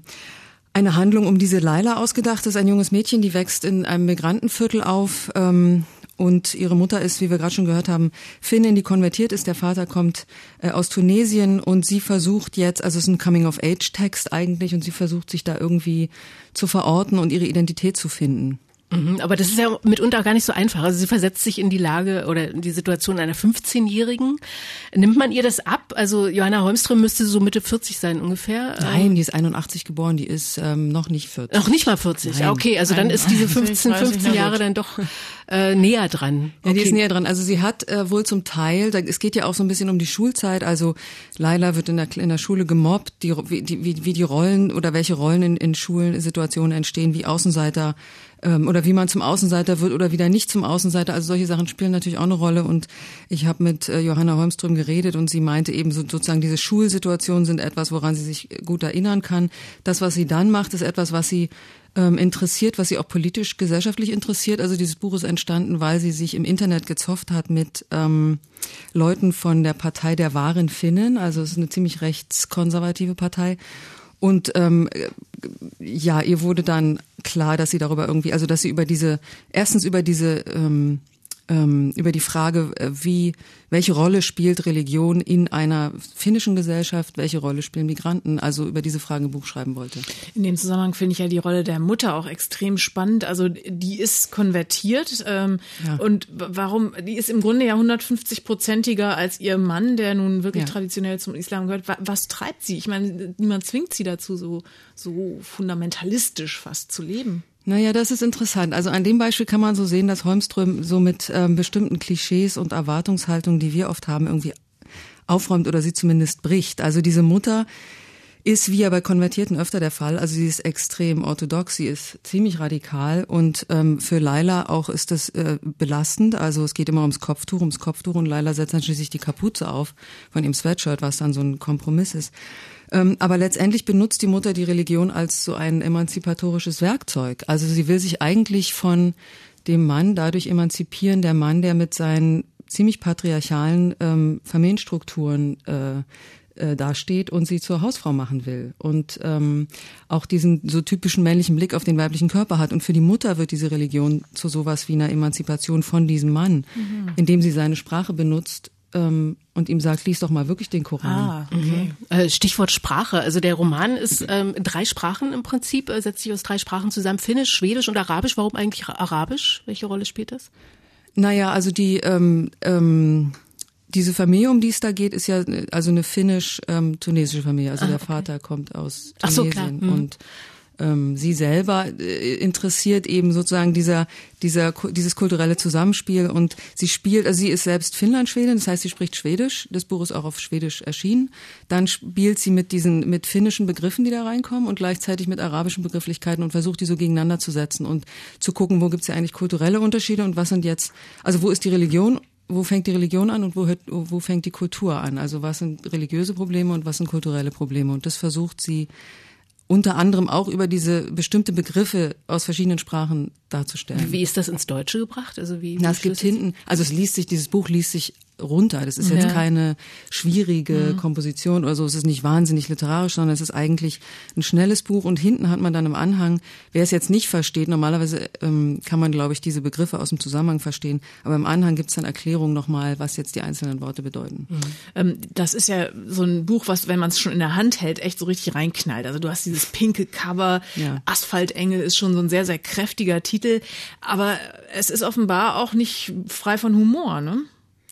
eine Handlung um diese Laila ausgedacht. Das ist ein junges Mädchen, die wächst in einem Migrantenviertel auf, und ihre Mutter ist, wie wir gerade schon gehört haben, Finnin, die konvertiert ist. Der Vater kommt aus Tunesien und sie versucht jetzt, also es ist ein Coming-of-Age-Text eigentlich, und sie versucht sich da irgendwie zu verorten und ihre Identität zu finden. Aber das ist ja mitunter gar nicht so einfach. Also sie versetzt sich in die Lage oder in die Situation einer 15-Jährigen. Nimmt man ihr das ab? Also Johanna Holmström müsste so Mitte 40 sein ungefähr. Nein, die ist 81 geboren, die ist noch nicht 40. Noch nicht mal 40, Nein. Okay, also dann ist diese 15 Jahre dann doch näher dran. Ja, die ist näher dran. Also sie hat wohl zum Teil, es geht ja auch so ein bisschen um die Schulzeit, also Laila wird in der Schule gemobbt, wie die Rollen oder welche Rollen in Schulsituationen entstehen, wie Außenseiter oder wie man zum Außenseiter wird oder wieder nicht zum Außenseiter. Also solche Sachen spielen natürlich auch eine Rolle. Und ich habe mit Johanna Holmström geredet und sie meinte eben sozusagen, diese Schulsituationen sind etwas, woran sie sich gut erinnern kann. Das, was sie dann macht, ist etwas, was sie interessiert, was sie auch politisch, gesellschaftlich interessiert. Also dieses Buch ist entstanden, weil sie sich im Internet gezofft hat mit Leuten von der Partei der wahren Finnen. Also es ist eine ziemlich rechtskonservative Partei. Und ja, ihr wurde dann klar, dass sie darüber irgendwie, also dass sie über diese über die Frage, welche Rolle spielt Religion in einer finnischen Gesellschaft, welche Rolle spielen Migranten, also über diese Fragen ein Buch schreiben wollte. In dem Zusammenhang finde ich ja die Rolle der Mutter auch extrem spannend. Also die ist konvertiert und warum, die ist im Grunde ja 150-prozentiger als ihr Mann, der nun wirklich traditionell zum Islam gehört. Was treibt sie? Ich meine, niemand zwingt sie dazu, so fundamentalistisch fast zu leben. Naja, das ist interessant. Also an dem Beispiel kann man so sehen, dass Holmström so mit bestimmten Klischees und Erwartungshaltungen, die wir oft haben, irgendwie aufräumt oder sie zumindest bricht. Also diese Mutter ist, wie ja bei Konvertierten öfter der Fall, also sie ist extrem orthodox, sie ist ziemlich radikal und für Laila auch ist das belastend. Also es geht immer ums Kopftuch und Laila setzt dann schließlich die Kapuze auf von ihrem Sweatshirt, was dann so ein Kompromiss ist. Aber letztendlich benutzt die Mutter die Religion als so ein emanzipatorisches Werkzeug. Also sie will sich eigentlich von dem Mann dadurch emanzipieren, der Mann, der mit seinen ziemlich patriarchalen Familienstrukturen dasteht und sie zur Hausfrau machen will und auch diesen so typischen männlichen Blick auf den weiblichen Körper hat. Und für die Mutter wird diese Religion zu sowas wie einer Emanzipation von diesem Mann, indem sie seine Sprache benutzt, und ihm sagt, lies doch mal wirklich den Koran. Okay. Stichwort Sprache. Also der Roman ist in 3 Sprachen im Prinzip, setzt sich aus 3 Sprachen zusammen. Finnisch, Schwedisch und Arabisch. Warum eigentlich Arabisch? Welche Rolle spielt das? Naja, also diese Familie, um die es da geht, ist ja also eine finnisch-tunesische Familie. Also der Vater kommt aus Tunesien. Ach so, klar. Und sie selber interessiert eben sozusagen dieses kulturelle Zusammenspiel und sie ist selbst Finnlandschwedin, das heißt, sie spricht Schwedisch. Das Buch ist auch auf Schwedisch erschienen. Dann spielt sie mit finnischen Begriffen, die da reinkommen und gleichzeitig mit arabischen Begrifflichkeiten und versucht, die so gegeneinander zu setzen und zu gucken, wo gibt's ja eigentlich kulturelle Unterschiede und was sind jetzt, also wo ist die Religion? Wo fängt die Religion an und wo fängt die Kultur an? Also was sind religiöse Probleme und was sind kulturelle Probleme? Und das versucht sie unter anderem auch über diese bestimmte Begriffe aus verschiedenen Sprachen darzustellen. Wie ist das ins Deutsche gebracht? Also es gibt hinten, also dieses Buch liest sich runter. Das ist jetzt keine schwierige Komposition oder so. Es ist nicht wahnsinnig literarisch, sondern es ist eigentlich ein schnelles Buch. Und hinten hat man dann im Anhang, wer es jetzt nicht versteht, normalerweise kann man, glaube ich, diese Begriffe aus dem Zusammenhang verstehen. Aber im Anhang gibt es dann Erklärungen nochmal, was jetzt die einzelnen Worte bedeuten. Das ist ja so ein Buch, was, wenn man es schon in der Hand hält, echt so richtig reinknallt. Also du hast dieses pinke Cover, Asphaltengel ist schon so ein sehr, sehr kräftiger Titel. Aber es ist offenbar auch nicht frei von Humor, ne?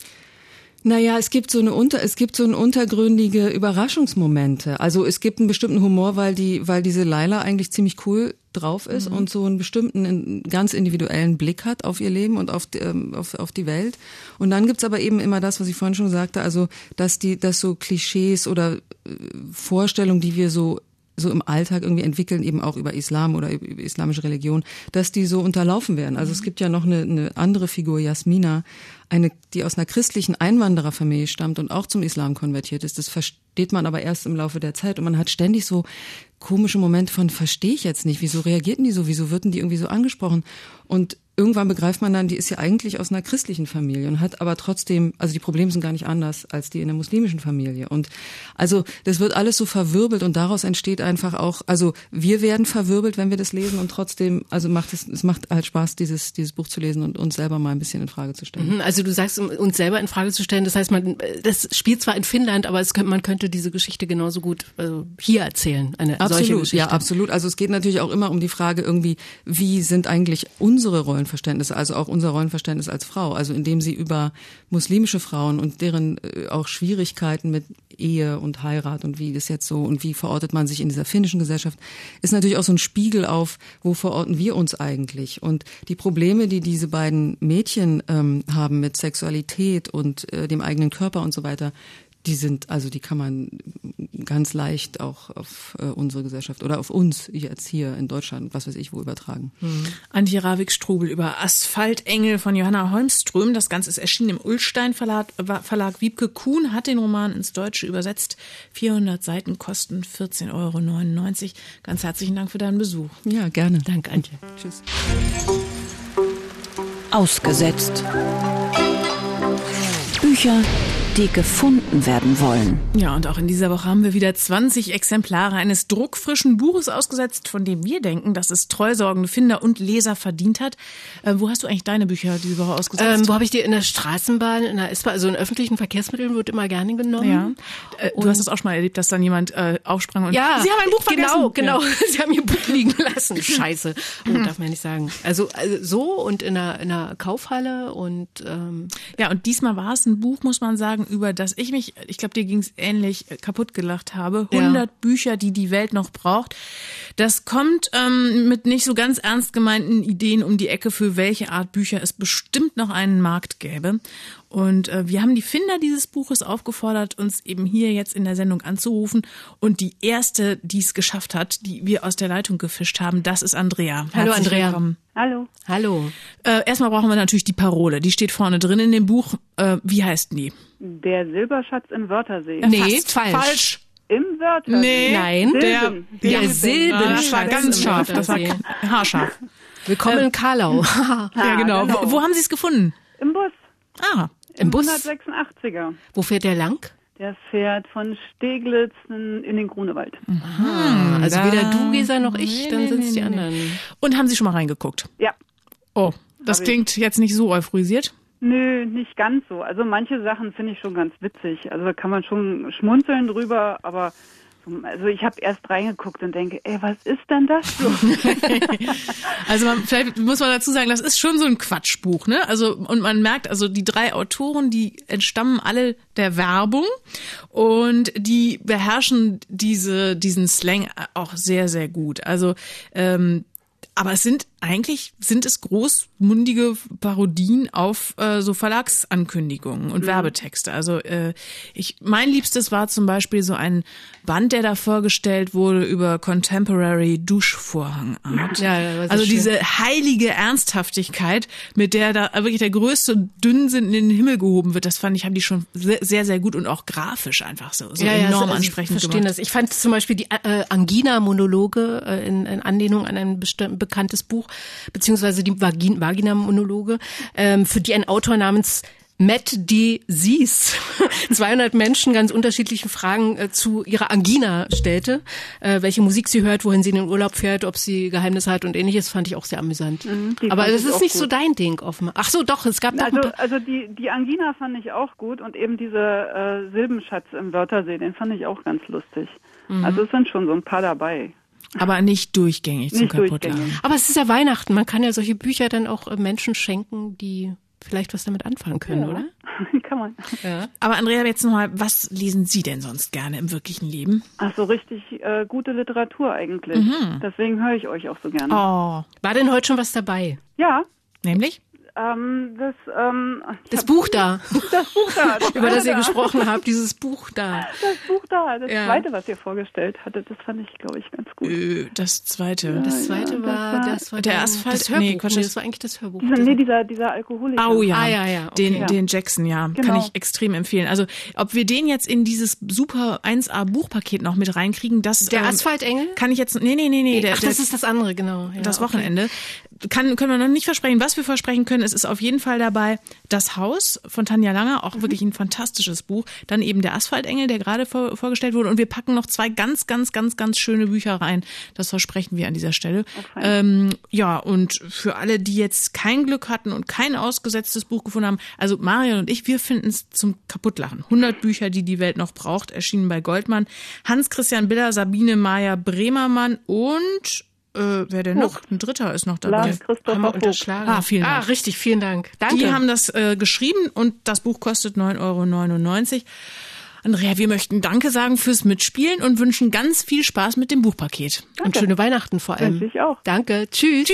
Naja, es gibt so untergründige Überraschungsmomente. Also es gibt einen bestimmten Humor, weil diese Laila eigentlich ziemlich cool drauf ist und so einen bestimmten, ganz individuellen Blick hat auf ihr Leben und auf die Welt. Und dann gibt's aber eben immer das, was ich vorhin schon sagte, also dass so Klischees oder Vorstellungen, die wir so im Alltag irgendwie entwickeln, eben auch über Islam oder über islamische Religion, dass die so unterlaufen werden. Also es gibt ja noch eine andere Figur, Jasmina, die aus einer christlichen Einwandererfamilie stammt und auch zum Islam konvertiert ist. Das versteht man aber erst im Laufe der Zeit und man hat ständig so komische Momente von, verstehe ich jetzt nicht, wieso reagierten die so, wieso würden die irgendwie so angesprochen? Und irgendwann begreift man dann, die ist ja eigentlich aus einer christlichen Familie und hat aber trotzdem, also die Probleme sind gar nicht anders als die in der muslimischen Familie. Und also das wird alles so verwirbelt und daraus entsteht einfach auch, also wir werden verwirbelt, wenn wir das lesen und trotzdem, also es macht halt Spaß, dieses Buch zu lesen und uns selber mal ein bisschen in Frage zu stellen. Also du sagst, um uns selber in Frage zu stellen, das heißt, das spielt zwar in Finnland, aber man könnte diese Geschichte genauso gut hier erzählen, solche Geschichte. Ja, absolut. Also es geht natürlich auch immer um die Frage irgendwie, wie sind eigentlich unsere Rollenverständnisse, also auch unser Rollenverständnis als Frau, also indem sie über muslimische Frauen und deren auch Schwierigkeiten mit Ehe und Heirat und wie das jetzt so und wie verortet man sich in dieser finnischen Gesellschaft, ist natürlich auch so ein Spiegel auf, wo verorten wir uns eigentlich und die Probleme, die diese beiden Mädchen haben mit Sexualität und dem eigenen Körper und so weiter, die kann man ganz leicht auch auf unsere Gesellschaft oder auf uns jetzt hier in Deutschland, was weiß ich, wo übertragen. Antje Ravik-Strubel über Asphaltengel von Johanna Holmström. Das Ganze ist erschienen im Ullstein Verlag. Wiebke Kuhn hat den Roman ins Deutsche übersetzt. 400 Seiten kosten 14,99 €. Ganz herzlichen Dank für deinen Besuch. Ja, gerne. Danke, Antje. Tschüss. Ausgesetzt. Bücher, die gefunden werden wollen. Ja, und auch in dieser Woche haben wir wieder 20 Exemplare eines druckfrischen Buches ausgesetzt, von dem wir denken, dass es treusorgende Finder und Leser verdient hat. Wo hast du eigentlich deine Bücher diese Woche ausgesetzt? Wo habe ich die? In der Straßenbahn, in der S-Bahn, also in öffentlichen Verkehrsmitteln wird immer gerne genommen. Ja. Du hast es auch schon mal erlebt, dass dann jemand aufsprang und ja, Sie haben ein Buch vergessen. Genau. Ja. Sie haben ihr Buch liegen lassen. Scheiße. Darf man nicht sagen. Also so und in einer Kaufhalle und ja, und diesmal war es ein Buch, muss man sagen, über das ich glaube, dir ging es ähnlich, kaputt gelacht habe. 100 Bücher, die die Welt noch braucht. Das kommt mit nicht so ganz ernst gemeinten Ideen um die Ecke, für welche Art Bücher es bestimmt noch einen Markt gäbe. Und wir haben die Finder dieses Buches aufgefordert, uns eben hier jetzt in der Sendung anzurufen. Und die erste, die es geschafft hat, die wir aus der Leitung gefischt haben, das ist Andrea. Hallo Herzlich Andrea. Willkommen. Hallo. Erstmal brauchen wir natürlich die Parole. Die steht vorne drin in dem Buch. Wie heißt die? Der Silberschatz im Wörthersee. Nee, falsch. Im Wörthersee? Nee, nein. Der Silbenschatz. Das war ganz scharf. Das war haarscharf. Willkommen in Karlau. Ja, genau. Wo haben Sie es gefunden? Im Bus. Ah, im Bus. 186er. Wo fährt der lang? Der fährt von Steglitz in den Grunewald. Aha, also weder du, Gesa, noch ich, dann sind es die anderen. Und haben Sie schon mal reingeguckt? Ja. Oh, das klingt jetzt nicht so euphorisiert. Nö, nicht ganz so. Also manche Sachen finde ich schon ganz witzig. Also da kann man schon schmunzeln drüber, aber also ich habe erst reingeguckt und denke, was ist denn das so? Also vielleicht muss man dazu sagen, das ist schon so ein Quatschbuch, ne? Also und man merkt, also die 3 Autoren, die entstammen alle der Werbung und die beherrschen diesen Slang auch sehr, sehr gut. Also aber es sind großmundige Parodien auf so Verlagsankündigungen und Werbetexte. Also mein Liebstes war zum Beispiel so ein Band, der da vorgestellt wurde über Contemporary Duschvorhangart. Ja, also diese heilige Ernsthaftigkeit, mit der da wirklich der größte Dünnsinn in den Himmel gehoben wird, das fand ich, haben die schon sehr, sehr gut und auch grafisch einfach so enorm ansprechend gemacht. Das. Ich fand zum Beispiel die Angina-Monologe in Anlehnung an ein bekanntes Buch, beziehungsweise die Vagina-Monologe, für die ein Autor namens Matt D. Sees 200 Menschen ganz unterschiedliche Fragen zu ihrer Angina stellte, welche Musik sie hört, wohin sie in den Urlaub fährt, ob sie Geheimnisse hat und ähnliches, fand ich auch sehr amüsant. Aber das ist nicht so dein Ding, offenbar. Ach so, doch, es gab noch Also die Angina fand ich auch gut und eben diese Silbenschatz im Wörthersee, den fand ich auch ganz lustig. Also es sind schon so ein paar dabei. Aber nicht durchgängig zum Kaputtlachen. Aber es ist ja Weihnachten. Man kann ja solche Bücher dann auch Menschen schenken, die vielleicht was damit anfangen können, oder? Kann man. Ja. Aber Andrea, jetzt nochmal, was lesen Sie denn sonst gerne im wirklichen Leben? Ach so, richtig gute Literatur eigentlich. Deswegen höre ich euch auch so gerne. Oh. War denn heute schon was dabei? Ja. Nämlich? Das Buch da. Das Buch da. Über das ihr gesprochen habt, dieses Buch da. Das Buch da. Das zweite, was ihr vorgestellt hattet, das fand ich, glaube ich, ganz gut. Das zweite. Das zweite war der Asphalt. Das Hörbuch. Das war eigentlich das Hörbuch. Dieser Alkoholiker. Oh ja. Okay. Den Jackson, ja. Genau. Kann ich extrem empfehlen. Also, ob wir den jetzt in dieses super 1A Buchpaket noch mit reinkriegen, das... Der Asphaltengel? Kann ich jetzt... Nee. Das ist das andere, genau. Ja, das Wochenende. Können wir noch nicht versprechen. Was wir versprechen können, es ist auf jeden Fall dabei Das Haus von Tanja Langer, auch wirklich ein fantastisches Buch. Dann eben der Asphaltengel, der gerade vorgestellt wurde. Und wir packen noch 2 ganz, ganz, ganz, ganz schöne Bücher rein. Das versprechen wir an dieser Stelle. Ja, und für alle, die jetzt kein Glück hatten und kein ausgesetztes Buch gefunden haben, also Marion und ich, wir finden es zum Kaputtlachen. 100 Bücher, die die Welt noch braucht, erschienen bei Goldmann. Hans-Christian Biller, Sabine Meyer-Bremermann und wer denn noch? Ein dritter ist noch dabei. Haben wir unterschlagen. Vielen Dank. Richtig, vielen Dank. Danke. Die haben das geschrieben und das Buch kostet 9,99 €. Andrea, wir möchten Danke sagen fürs Mitspielen und wünschen ganz viel Spaß mit dem Buchpaket. Danke. Und schöne Weihnachten vor allem. Wünsche ich auch. Danke. Tschüss.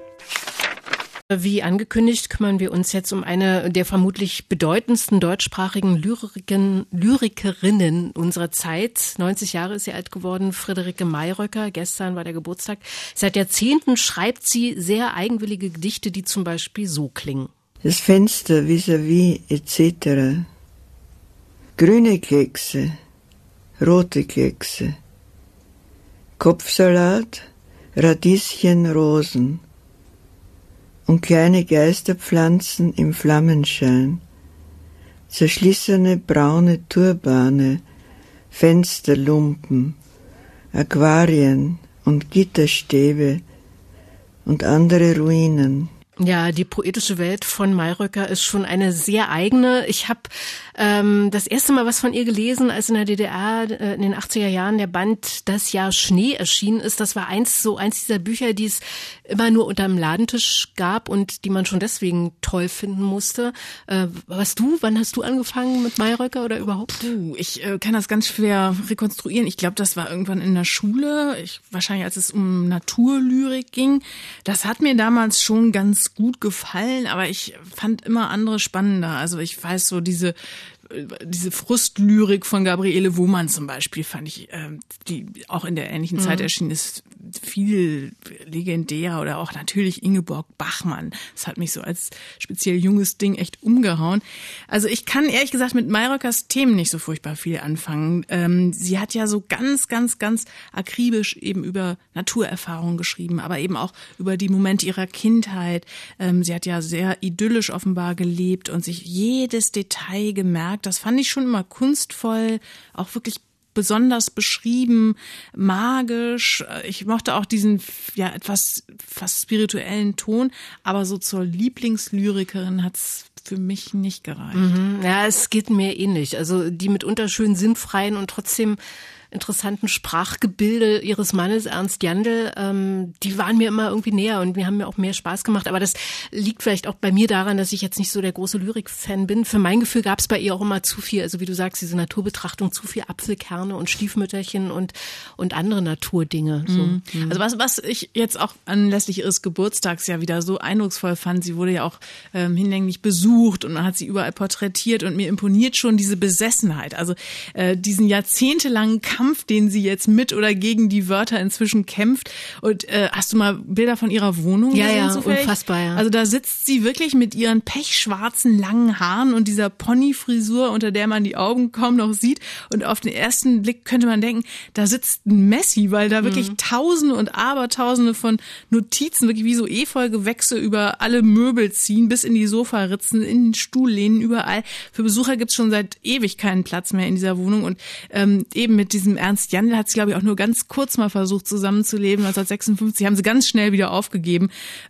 Wie angekündigt, kümmern wir uns jetzt um eine der vermutlich bedeutendsten deutschsprachigen Lyrikerinnen unserer Zeit. 90 Jahre ist sie alt geworden, Friederike Mayröcker. Gestern war der Geburtstag. Seit Jahrzehnten schreibt sie sehr eigenwillige Gedichte, die zum Beispiel so klingen. Das Fenster vis-à-vis etc. Grüne Kekse, rote Kekse, Kopfsalat, Radieschen, Rosen und kleine Geisterpflanzen im Flammenschein. zerschlissene braune Turbane, Fensterlumpen, Aquarien und Gitterstäbe und andere Ruinen. Ja, die poetische Welt von Mayröcker ist schon eine sehr eigene. Ich habe das erste Mal was von ihr gelesen, als in der DDR in den 80er Jahren der Band Das Jahr Schnee erschienen ist. Das war eins dieser Bücher, die es immer nur unterm Ladentisch gab und die man schon deswegen toll finden musste. Wann hast du angefangen mit Mayröcker oder überhaupt? Ich kann das ganz schwer rekonstruieren. Ich glaube, das war irgendwann in der Schule, wahrscheinlich als es um Naturlyrik ging. Das hat mir damals schon ganz gut gefallen, aber ich fand immer andere spannender. Also ich weiß so diese Frustlyrik von Gabriele Wohmann zum Beispiel fand ich, die auch in der ähnlichen Zeit erschienen ist, viel legendärer, oder auch natürlich Ingeborg Bachmann. Das hat mich so als speziell junges Ding echt umgehauen. Also ich kann ehrlich gesagt mit Mayröckers Themen nicht so furchtbar viel anfangen. Sie hat ja so ganz, ganz, ganz akribisch eben über Naturerfahrungen geschrieben, aber eben auch über die Momente ihrer Kindheit. Sie hat ja sehr idyllisch offenbar gelebt und sich jedes Detail gemerkt. Das fand ich schon immer kunstvoll, auch wirklich besonders beschrieben, magisch. Ich mochte auch diesen etwas fast spirituellen Ton, aber so zur Lieblingslyrikerin hat's für mich nicht gereicht. Ja, es geht mir ähnlich. Also die mitunter schön sinnfreien und trotzdem interessanten Sprachgebilde ihres Mannes Ernst Jandl, die waren mir immer irgendwie näher und mir haben mir auch mehr Spaß gemacht. Aber das liegt vielleicht auch bei mir daran, dass ich jetzt nicht so der große Lyrik-Fan bin. Für mein Gefühl gab es bei ihr auch immer zu viel, also wie du sagst, diese Naturbetrachtung, zu viel Apfelkerne und Stiefmütterchen und andere Naturdinge. So. Also was ich jetzt auch anlässlich ihres Geburtstags ja wieder so eindrucksvoll fand, sie wurde ja auch hinlänglich besucht und man hat sie überall porträtiert und mir imponiert schon diese Besessenheit, also diesen jahrzehntelangen Kampf, den sie jetzt mit oder gegen die Wörter inzwischen kämpft. Und hast du mal Bilder von ihrer Wohnung gesehen? Ja, zufällig? Unfassbar, ja. Also da sitzt sie wirklich mit ihren pechschwarzen langen Haaren und dieser Ponyfrisur, unter der man die Augen kaum noch sieht. Und auf den ersten Blick könnte man denken, da sitzt ein Messi, weil da wirklich Tausende und Abertausende von Notizen, wirklich wie so Efeugewächse über alle Möbel ziehen, bis in die Sofaritzen, in den Stuhllehnen, überall. Für Besucher gibt's schon seit ewig keinen Platz mehr in dieser Wohnung. Und eben mit diesem Ernst Jandl hat sie, glaube ich, auch nur ganz kurz mal versucht, zusammenzuleben. 1956 haben sie ganz schnell wieder aufgegeben.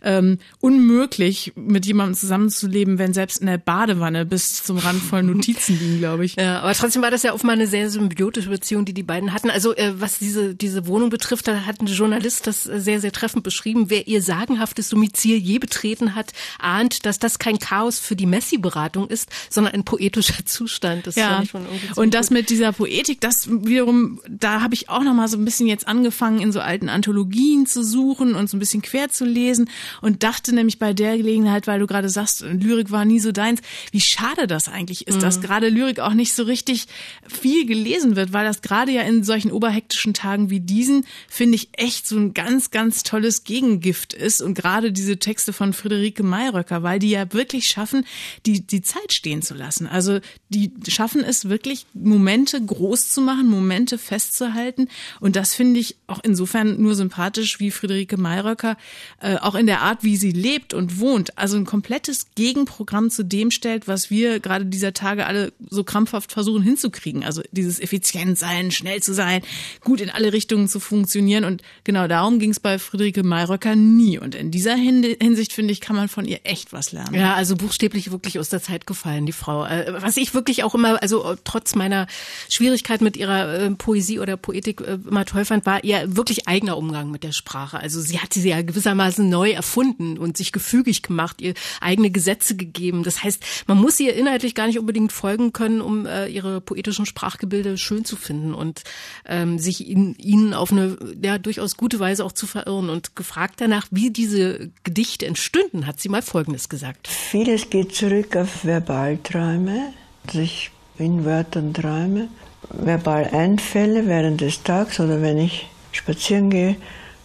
Unmöglich, mit jemandem zusammenzuleben, wenn selbst in der Badewanne bis zum Rand voll Notizen liegen, glaube ich. Ja, aber trotzdem war das ja offenbar eine sehr symbiotische Beziehung, die beiden hatten. Also was diese Wohnung betrifft, da hat ein Journalist das sehr, sehr treffend beschrieben. Wer ihr sagenhaftes Domizil je betreten hat, ahnt, dass das kein Chaos für die Messi-Beratung ist, sondern ein poetischer Zustand. Das fand ich schon irgendwie und das mit dieser Poetik, das wiederum, da habe ich auch noch mal so ein bisschen jetzt angefangen, in so alten Anthologien zu suchen und so ein bisschen quer zu lesen und dachte nämlich bei der Gelegenheit, weil du gerade sagst, Lyrik war nie so deins, wie schade das eigentlich ist, dass gerade Lyrik auch nicht so richtig viel gelesen wird, weil das gerade ja in solchen oberhektischen Tagen wie diesen, finde ich, echt so ein ganz, ganz tolles Gegengift ist und gerade diese Texte von Friederike Mayröcker, weil die ja wirklich schaffen, die Zeit stehen zu lassen. Also die schaffen es wirklich, Momente groß zu machen, Momente festzuhalten. Und das finde ich auch insofern nur sympathisch, wie Friederike Mayröcker auch in der Art, wie sie lebt und wohnt, also ein komplettes Gegenprogramm zu dem stellt, was wir gerade dieser Tage alle so krampfhaft versuchen hinzukriegen. Also dieses effizient sein, schnell zu sein, gut in alle Richtungen zu funktionieren. Und genau darum ging es bei Friederike Mayröcker nie. Und in dieser Hinsicht, finde ich, kann man von ihr echt was lernen. Ja, also buchstäblich wirklich aus der Zeit gefallen, die Frau. Was ich wirklich auch immer, also trotz meiner Schwierigkeit mit ihrer Poesie oder Poetik immer toll fand, war ihr wirklich eigener Umgang mit der Sprache. Also sie hat sie ja gewissermaßen neu erfunden und sich gefügig gemacht, ihr eigene Gesetze gegeben. Das heißt, man muss ihr inhaltlich gar nicht unbedingt folgen können, um ihre poetischen Sprachgebilde schön zu finden und sich ihnen auf eine durchaus gute Weise auch zu verirren. Und gefragt danach, wie diese Gedichte entstünden, hat sie mal Folgendes gesagt. Vieles geht zurück auf Verbalträume, dass ich in Wörtern träume. Verbaleinfälle während des Tages oder wenn ich spazieren gehe,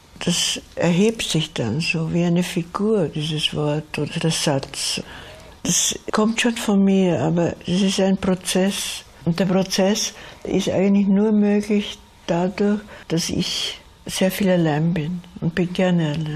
das erhebt sich dann so wie eine Figur, dieses Wort oder der Satz. Das kommt schon von mir, aber es ist ein Prozess. Und der Prozess ist eigentlich nur möglich dadurch, dass ich sehr viel allein bin und bin gerne allein.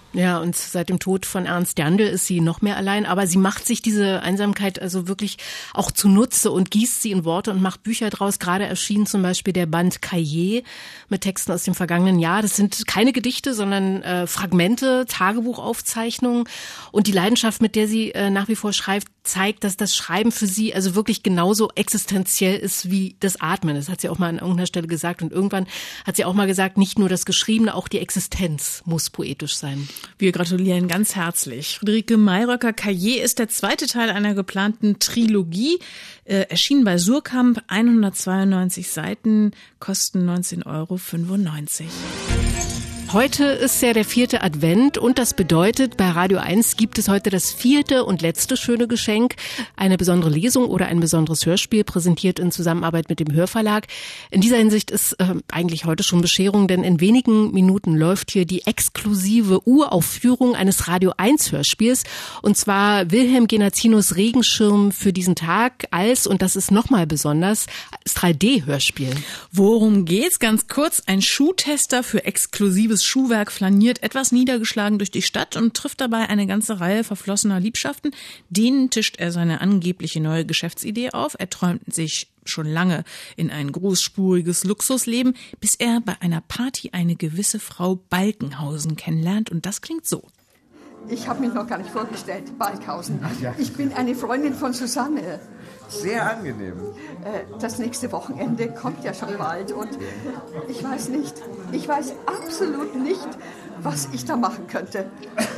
Ja, und seit dem Tod von Ernst Jandl ist sie noch mehr allein. Aber sie macht sich diese Einsamkeit also wirklich auch zunutze und gießt sie in Worte und macht Bücher draus. Gerade erschien zum Beispiel der Band Cahiers mit Texten aus dem vergangenen Jahr. Das sind keine Gedichte, sondern Fragmente, Tagebuchaufzeichnungen. Und die Leidenschaft, mit der sie nach wie vor schreibt, zeigt, dass das Schreiben für sie also wirklich genauso existenziell ist wie das Atmen. Das hat sie auch mal an irgendeiner Stelle gesagt. Und irgendwann hat sie auch mal gesagt, nicht nur das Geschriebene, auch die Existenz muss poetisch sein. Wir gratulieren ganz herzlich. Friederike Mayröcker, Cahiers ist der zweite Teil einer geplanten Trilogie. Erschienen bei Suhrkamp, 192 Seiten, kosten 19,95 €. Heute ist ja der 4. Advent und das bedeutet, bei Radio 1 gibt es heute das 4. und letzte schöne Geschenk, eine besondere Lesung oder ein besonderes Hörspiel, präsentiert in Zusammenarbeit mit dem Hörverlag. In dieser Hinsicht ist eigentlich heute schon Bescherung, denn in wenigen Minuten läuft hier die exklusive Uraufführung eines Radio 1 Hörspiels, und zwar Wilhelm Genatzinos Regenschirm für diesen Tag als, und das ist nochmal besonders, als 3D-Hörspiel. Worum geht's? Ganz kurz, ein Schuhtester für exklusives Schuhwerk flaniert etwas niedergeschlagen durch die Stadt und trifft dabei eine ganze Reihe verflossener Liebschaften. Denen tischt er seine angebliche neue Geschäftsidee auf. Er träumt sich schon lange in ein großspuriges Luxusleben, bis er bei einer Party eine gewisse Frau Balkenhausen kennenlernt. Und das klingt so. Ich habe mich noch gar nicht vorgestellt, Balkhausen. Ich bin eine Freundin von Susanne. Sehr angenehm. Das nächste Wochenende kommt ja schon bald und ich weiß absolut nicht, was ich da machen könnte.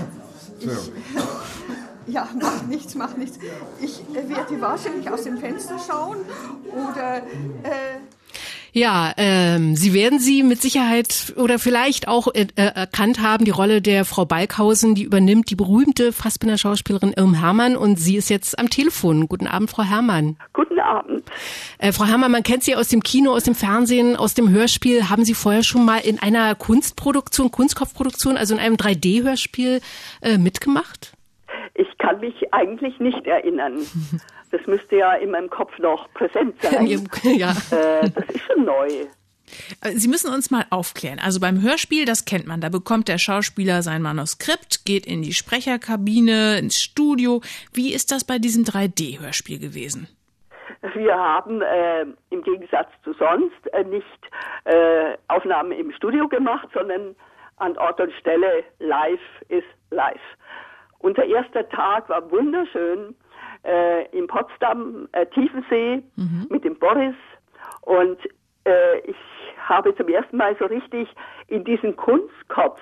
Ja, macht nichts. Ich werde wahrscheinlich aus dem Fenster schauen oder... Ja, Sie werden sie mit Sicherheit oder vielleicht auch erkannt haben, die Rolle der Frau Balkhausen, die übernimmt die berühmte Fassbinder Schauspielerin Irm Hermann, und sie ist jetzt am Telefon. Guten Abend, Frau Hermann. Guten Abend. Frau Hermann, man kennt Sie aus dem Kino, aus dem Fernsehen, aus dem Hörspiel. Haben Sie vorher schon mal in einer Kunstkopfproduktion, also in einem 3D-Hörspiel mitgemacht? Ich kann mich eigentlich nicht erinnern. Das müsste ja in meinem Kopf noch präsent sein. Ja. Das ist schon neu. Sie müssen uns mal aufklären. Also beim Hörspiel, das kennt man, da bekommt der Schauspieler sein Manuskript, geht in die Sprecherkabine, ins Studio. Wie ist das bei diesem 3D-Hörspiel gewesen? Wir haben im Gegensatz zu sonst nicht Aufnahmen im Studio gemacht, sondern an Ort und Stelle. Live ist live. Unser erster Tag war wunderschön in Potsdam, Tiefensee, mit dem Boris, und ich habe zum ersten Mal so richtig in diesen Kunstkopf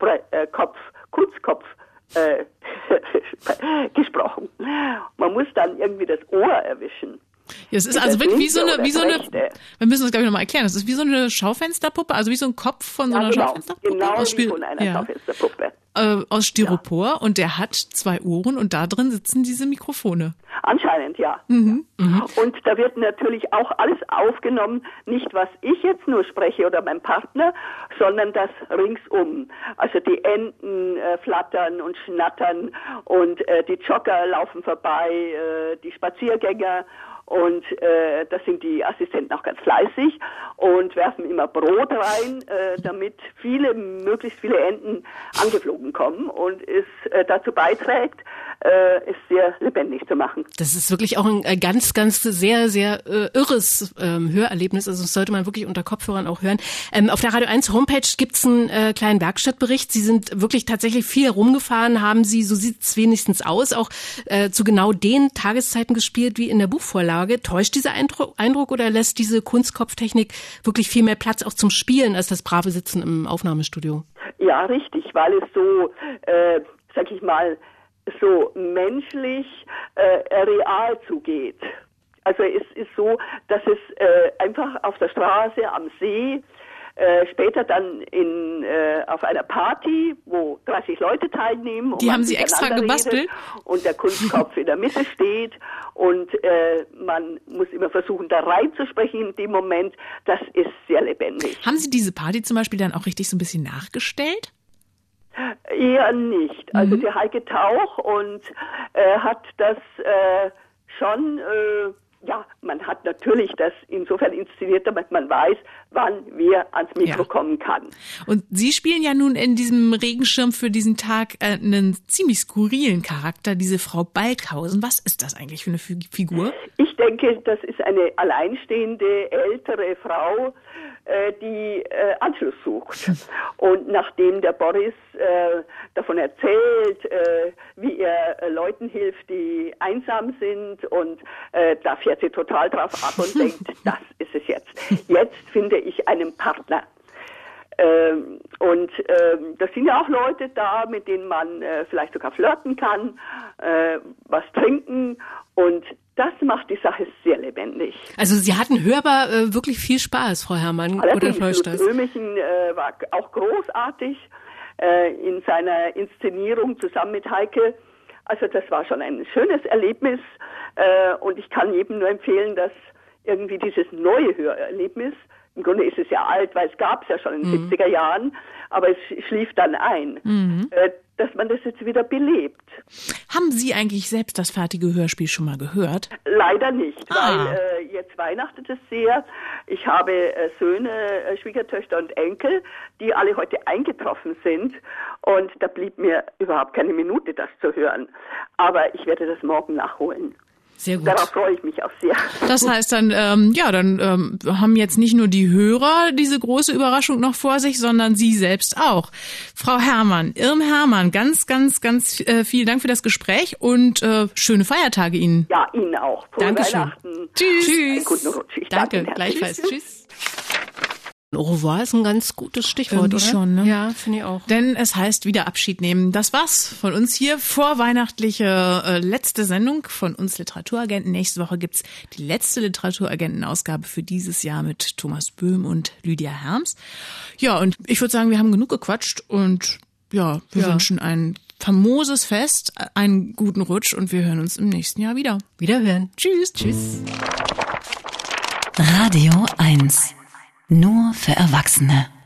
gesprochen. Man muss dann irgendwie das Ohr erwischen. Ja, es ist also wirklich wie so eine, wir müssen das glaube ich nochmal erklären, das ist wie so eine Schaufensterpuppe, also wie so ein Kopf von so einer Schaufensterpuppe. Genau, wie von einer Schaufensterpuppe. Aus Styropor, und der hat 2 Ohren und da drin sitzen diese Mikrofone. Anscheinend, ja. Und da wird natürlich auch alles aufgenommen, nicht was ich jetzt nur spreche oder mein Partner, sondern das ringsum. Also die Enten flattern und schnattern und die Jogger laufen vorbei, die Spaziergänger. Und da sind die Assistenten auch ganz fleißig und werfen immer Brot rein, damit möglichst viele Enten angeflogen kommen und es dazu beiträgt, es sehr lebendig zu machen. Das ist wirklich auch ein ganz, ganz sehr, sehr irres Hörerlebnis. Also das sollte man wirklich unter Kopfhörern auch hören. Auf der Radio 1 Homepage gibt's einen kleinen Werkstattbericht. Sie sind wirklich tatsächlich viel herumgefahren, haben Sie, so sieht's wenigstens aus, auch zu genau den Tageszeiten gespielt wie in der Buchvorlage. Täuscht dieser Eindruck oder lässt diese Kunstkopftechnik wirklich viel mehr Platz auch zum Spielen als das brave Sitzen im Aufnahmestudio? Ja, richtig, weil es so, sag ich mal, so menschlich real zugeht. Also es ist so, dass es einfach auf der Straße, am See, später dann auf einer Party, wo 30 Leute teilnehmen. Die haben Sie extra gebastelt? Und der Kunstkopf in der Mitte steht und man muss immer versuchen, da reinzusprechen in dem Moment. Das ist sehr lebendig. Haben Sie diese Party zum Beispiel dann auch richtig so ein bisschen nachgestellt? Eher nicht. Also die Heike Tauch und hat das schon Ja, man hat natürlich das insofern inszeniert, damit man weiß, wann wer ans Mikro kommen kann. Und Sie spielen ja nun in diesem Regenschirm für diesen Tag einen ziemlich skurrilen Charakter, diese Frau Balkhausen. Was ist das eigentlich für eine Figur? Ich denke, das ist eine alleinstehende ältere Frau, die Anschluss sucht. Und nachdem der Boris davon erzählt, wie er Leuten hilft, die einsam sind, und da fährt sie total drauf ab und denkt, das ist es jetzt. Jetzt finde ich einen Partner. Und das sind ja auch Leute da, mit denen man vielleicht sogar flirten kann, was trinken, und das macht die Sache sehr lebendig. Also Sie hatten hörbar wirklich viel Spaß, Frau Herrmann. Allerdings, oder Lutz Böhmichen war auch großartig in seiner Inszenierung zusammen mit Heike. Also das war schon ein schönes Erlebnis, und ich kann jedem nur empfehlen, dass irgendwie dieses neue Hörerlebnis, im Grunde ist es ja alt, weil es gab es ja schon in den 70er Jahren, aber es schlief dann ein, dass man das jetzt wieder belebt. Haben Sie eigentlich selbst das fertige Hörspiel schon mal gehört? Leider nicht, weil jetzt weihnachtet es sehr. Ich habe Söhne, Schwiegertöchter und Enkel, die alle heute eingetroffen sind, und da blieb mir überhaupt keine Minute, das zu hören. Aber ich werde das morgen nachholen. Sehr gut. Darauf freue ich mich auch sehr. Das heißt dann, haben jetzt nicht nur die Hörer diese große Überraschung noch vor sich, sondern Sie selbst auch. Frau Herrmann, Irm Herrmann, ganz vielen Dank für das Gespräch und schöne Feiertage Ihnen. Ja, Ihnen auch. Frohe Dankeschön. Weihnachten. Tschüss. Guten Rutsch. Danke, gleichfalls. Tschüss. Au revoir ist ein ganz gutes Stichwort, irgendwie oder? Schon, ne? Ja, finde ich auch. Denn es heißt wieder Abschied nehmen. Das war's von uns hier. Vorweihnachtliche letzte Sendung von uns Literaturagenten. Nächste Woche gibt's die letzte Literaturagenten-Ausgabe für dieses Jahr mit Thomas Böhm und Lydia Herms. Ja, und ich würde sagen, wir haben genug gequatscht, und wir wünschen ein famoses Fest, einen guten Rutsch, und wir hören uns im nächsten Jahr wieder. Wiederhören. Tschüss. Tschüss. Radio 1. Nur für Erwachsene.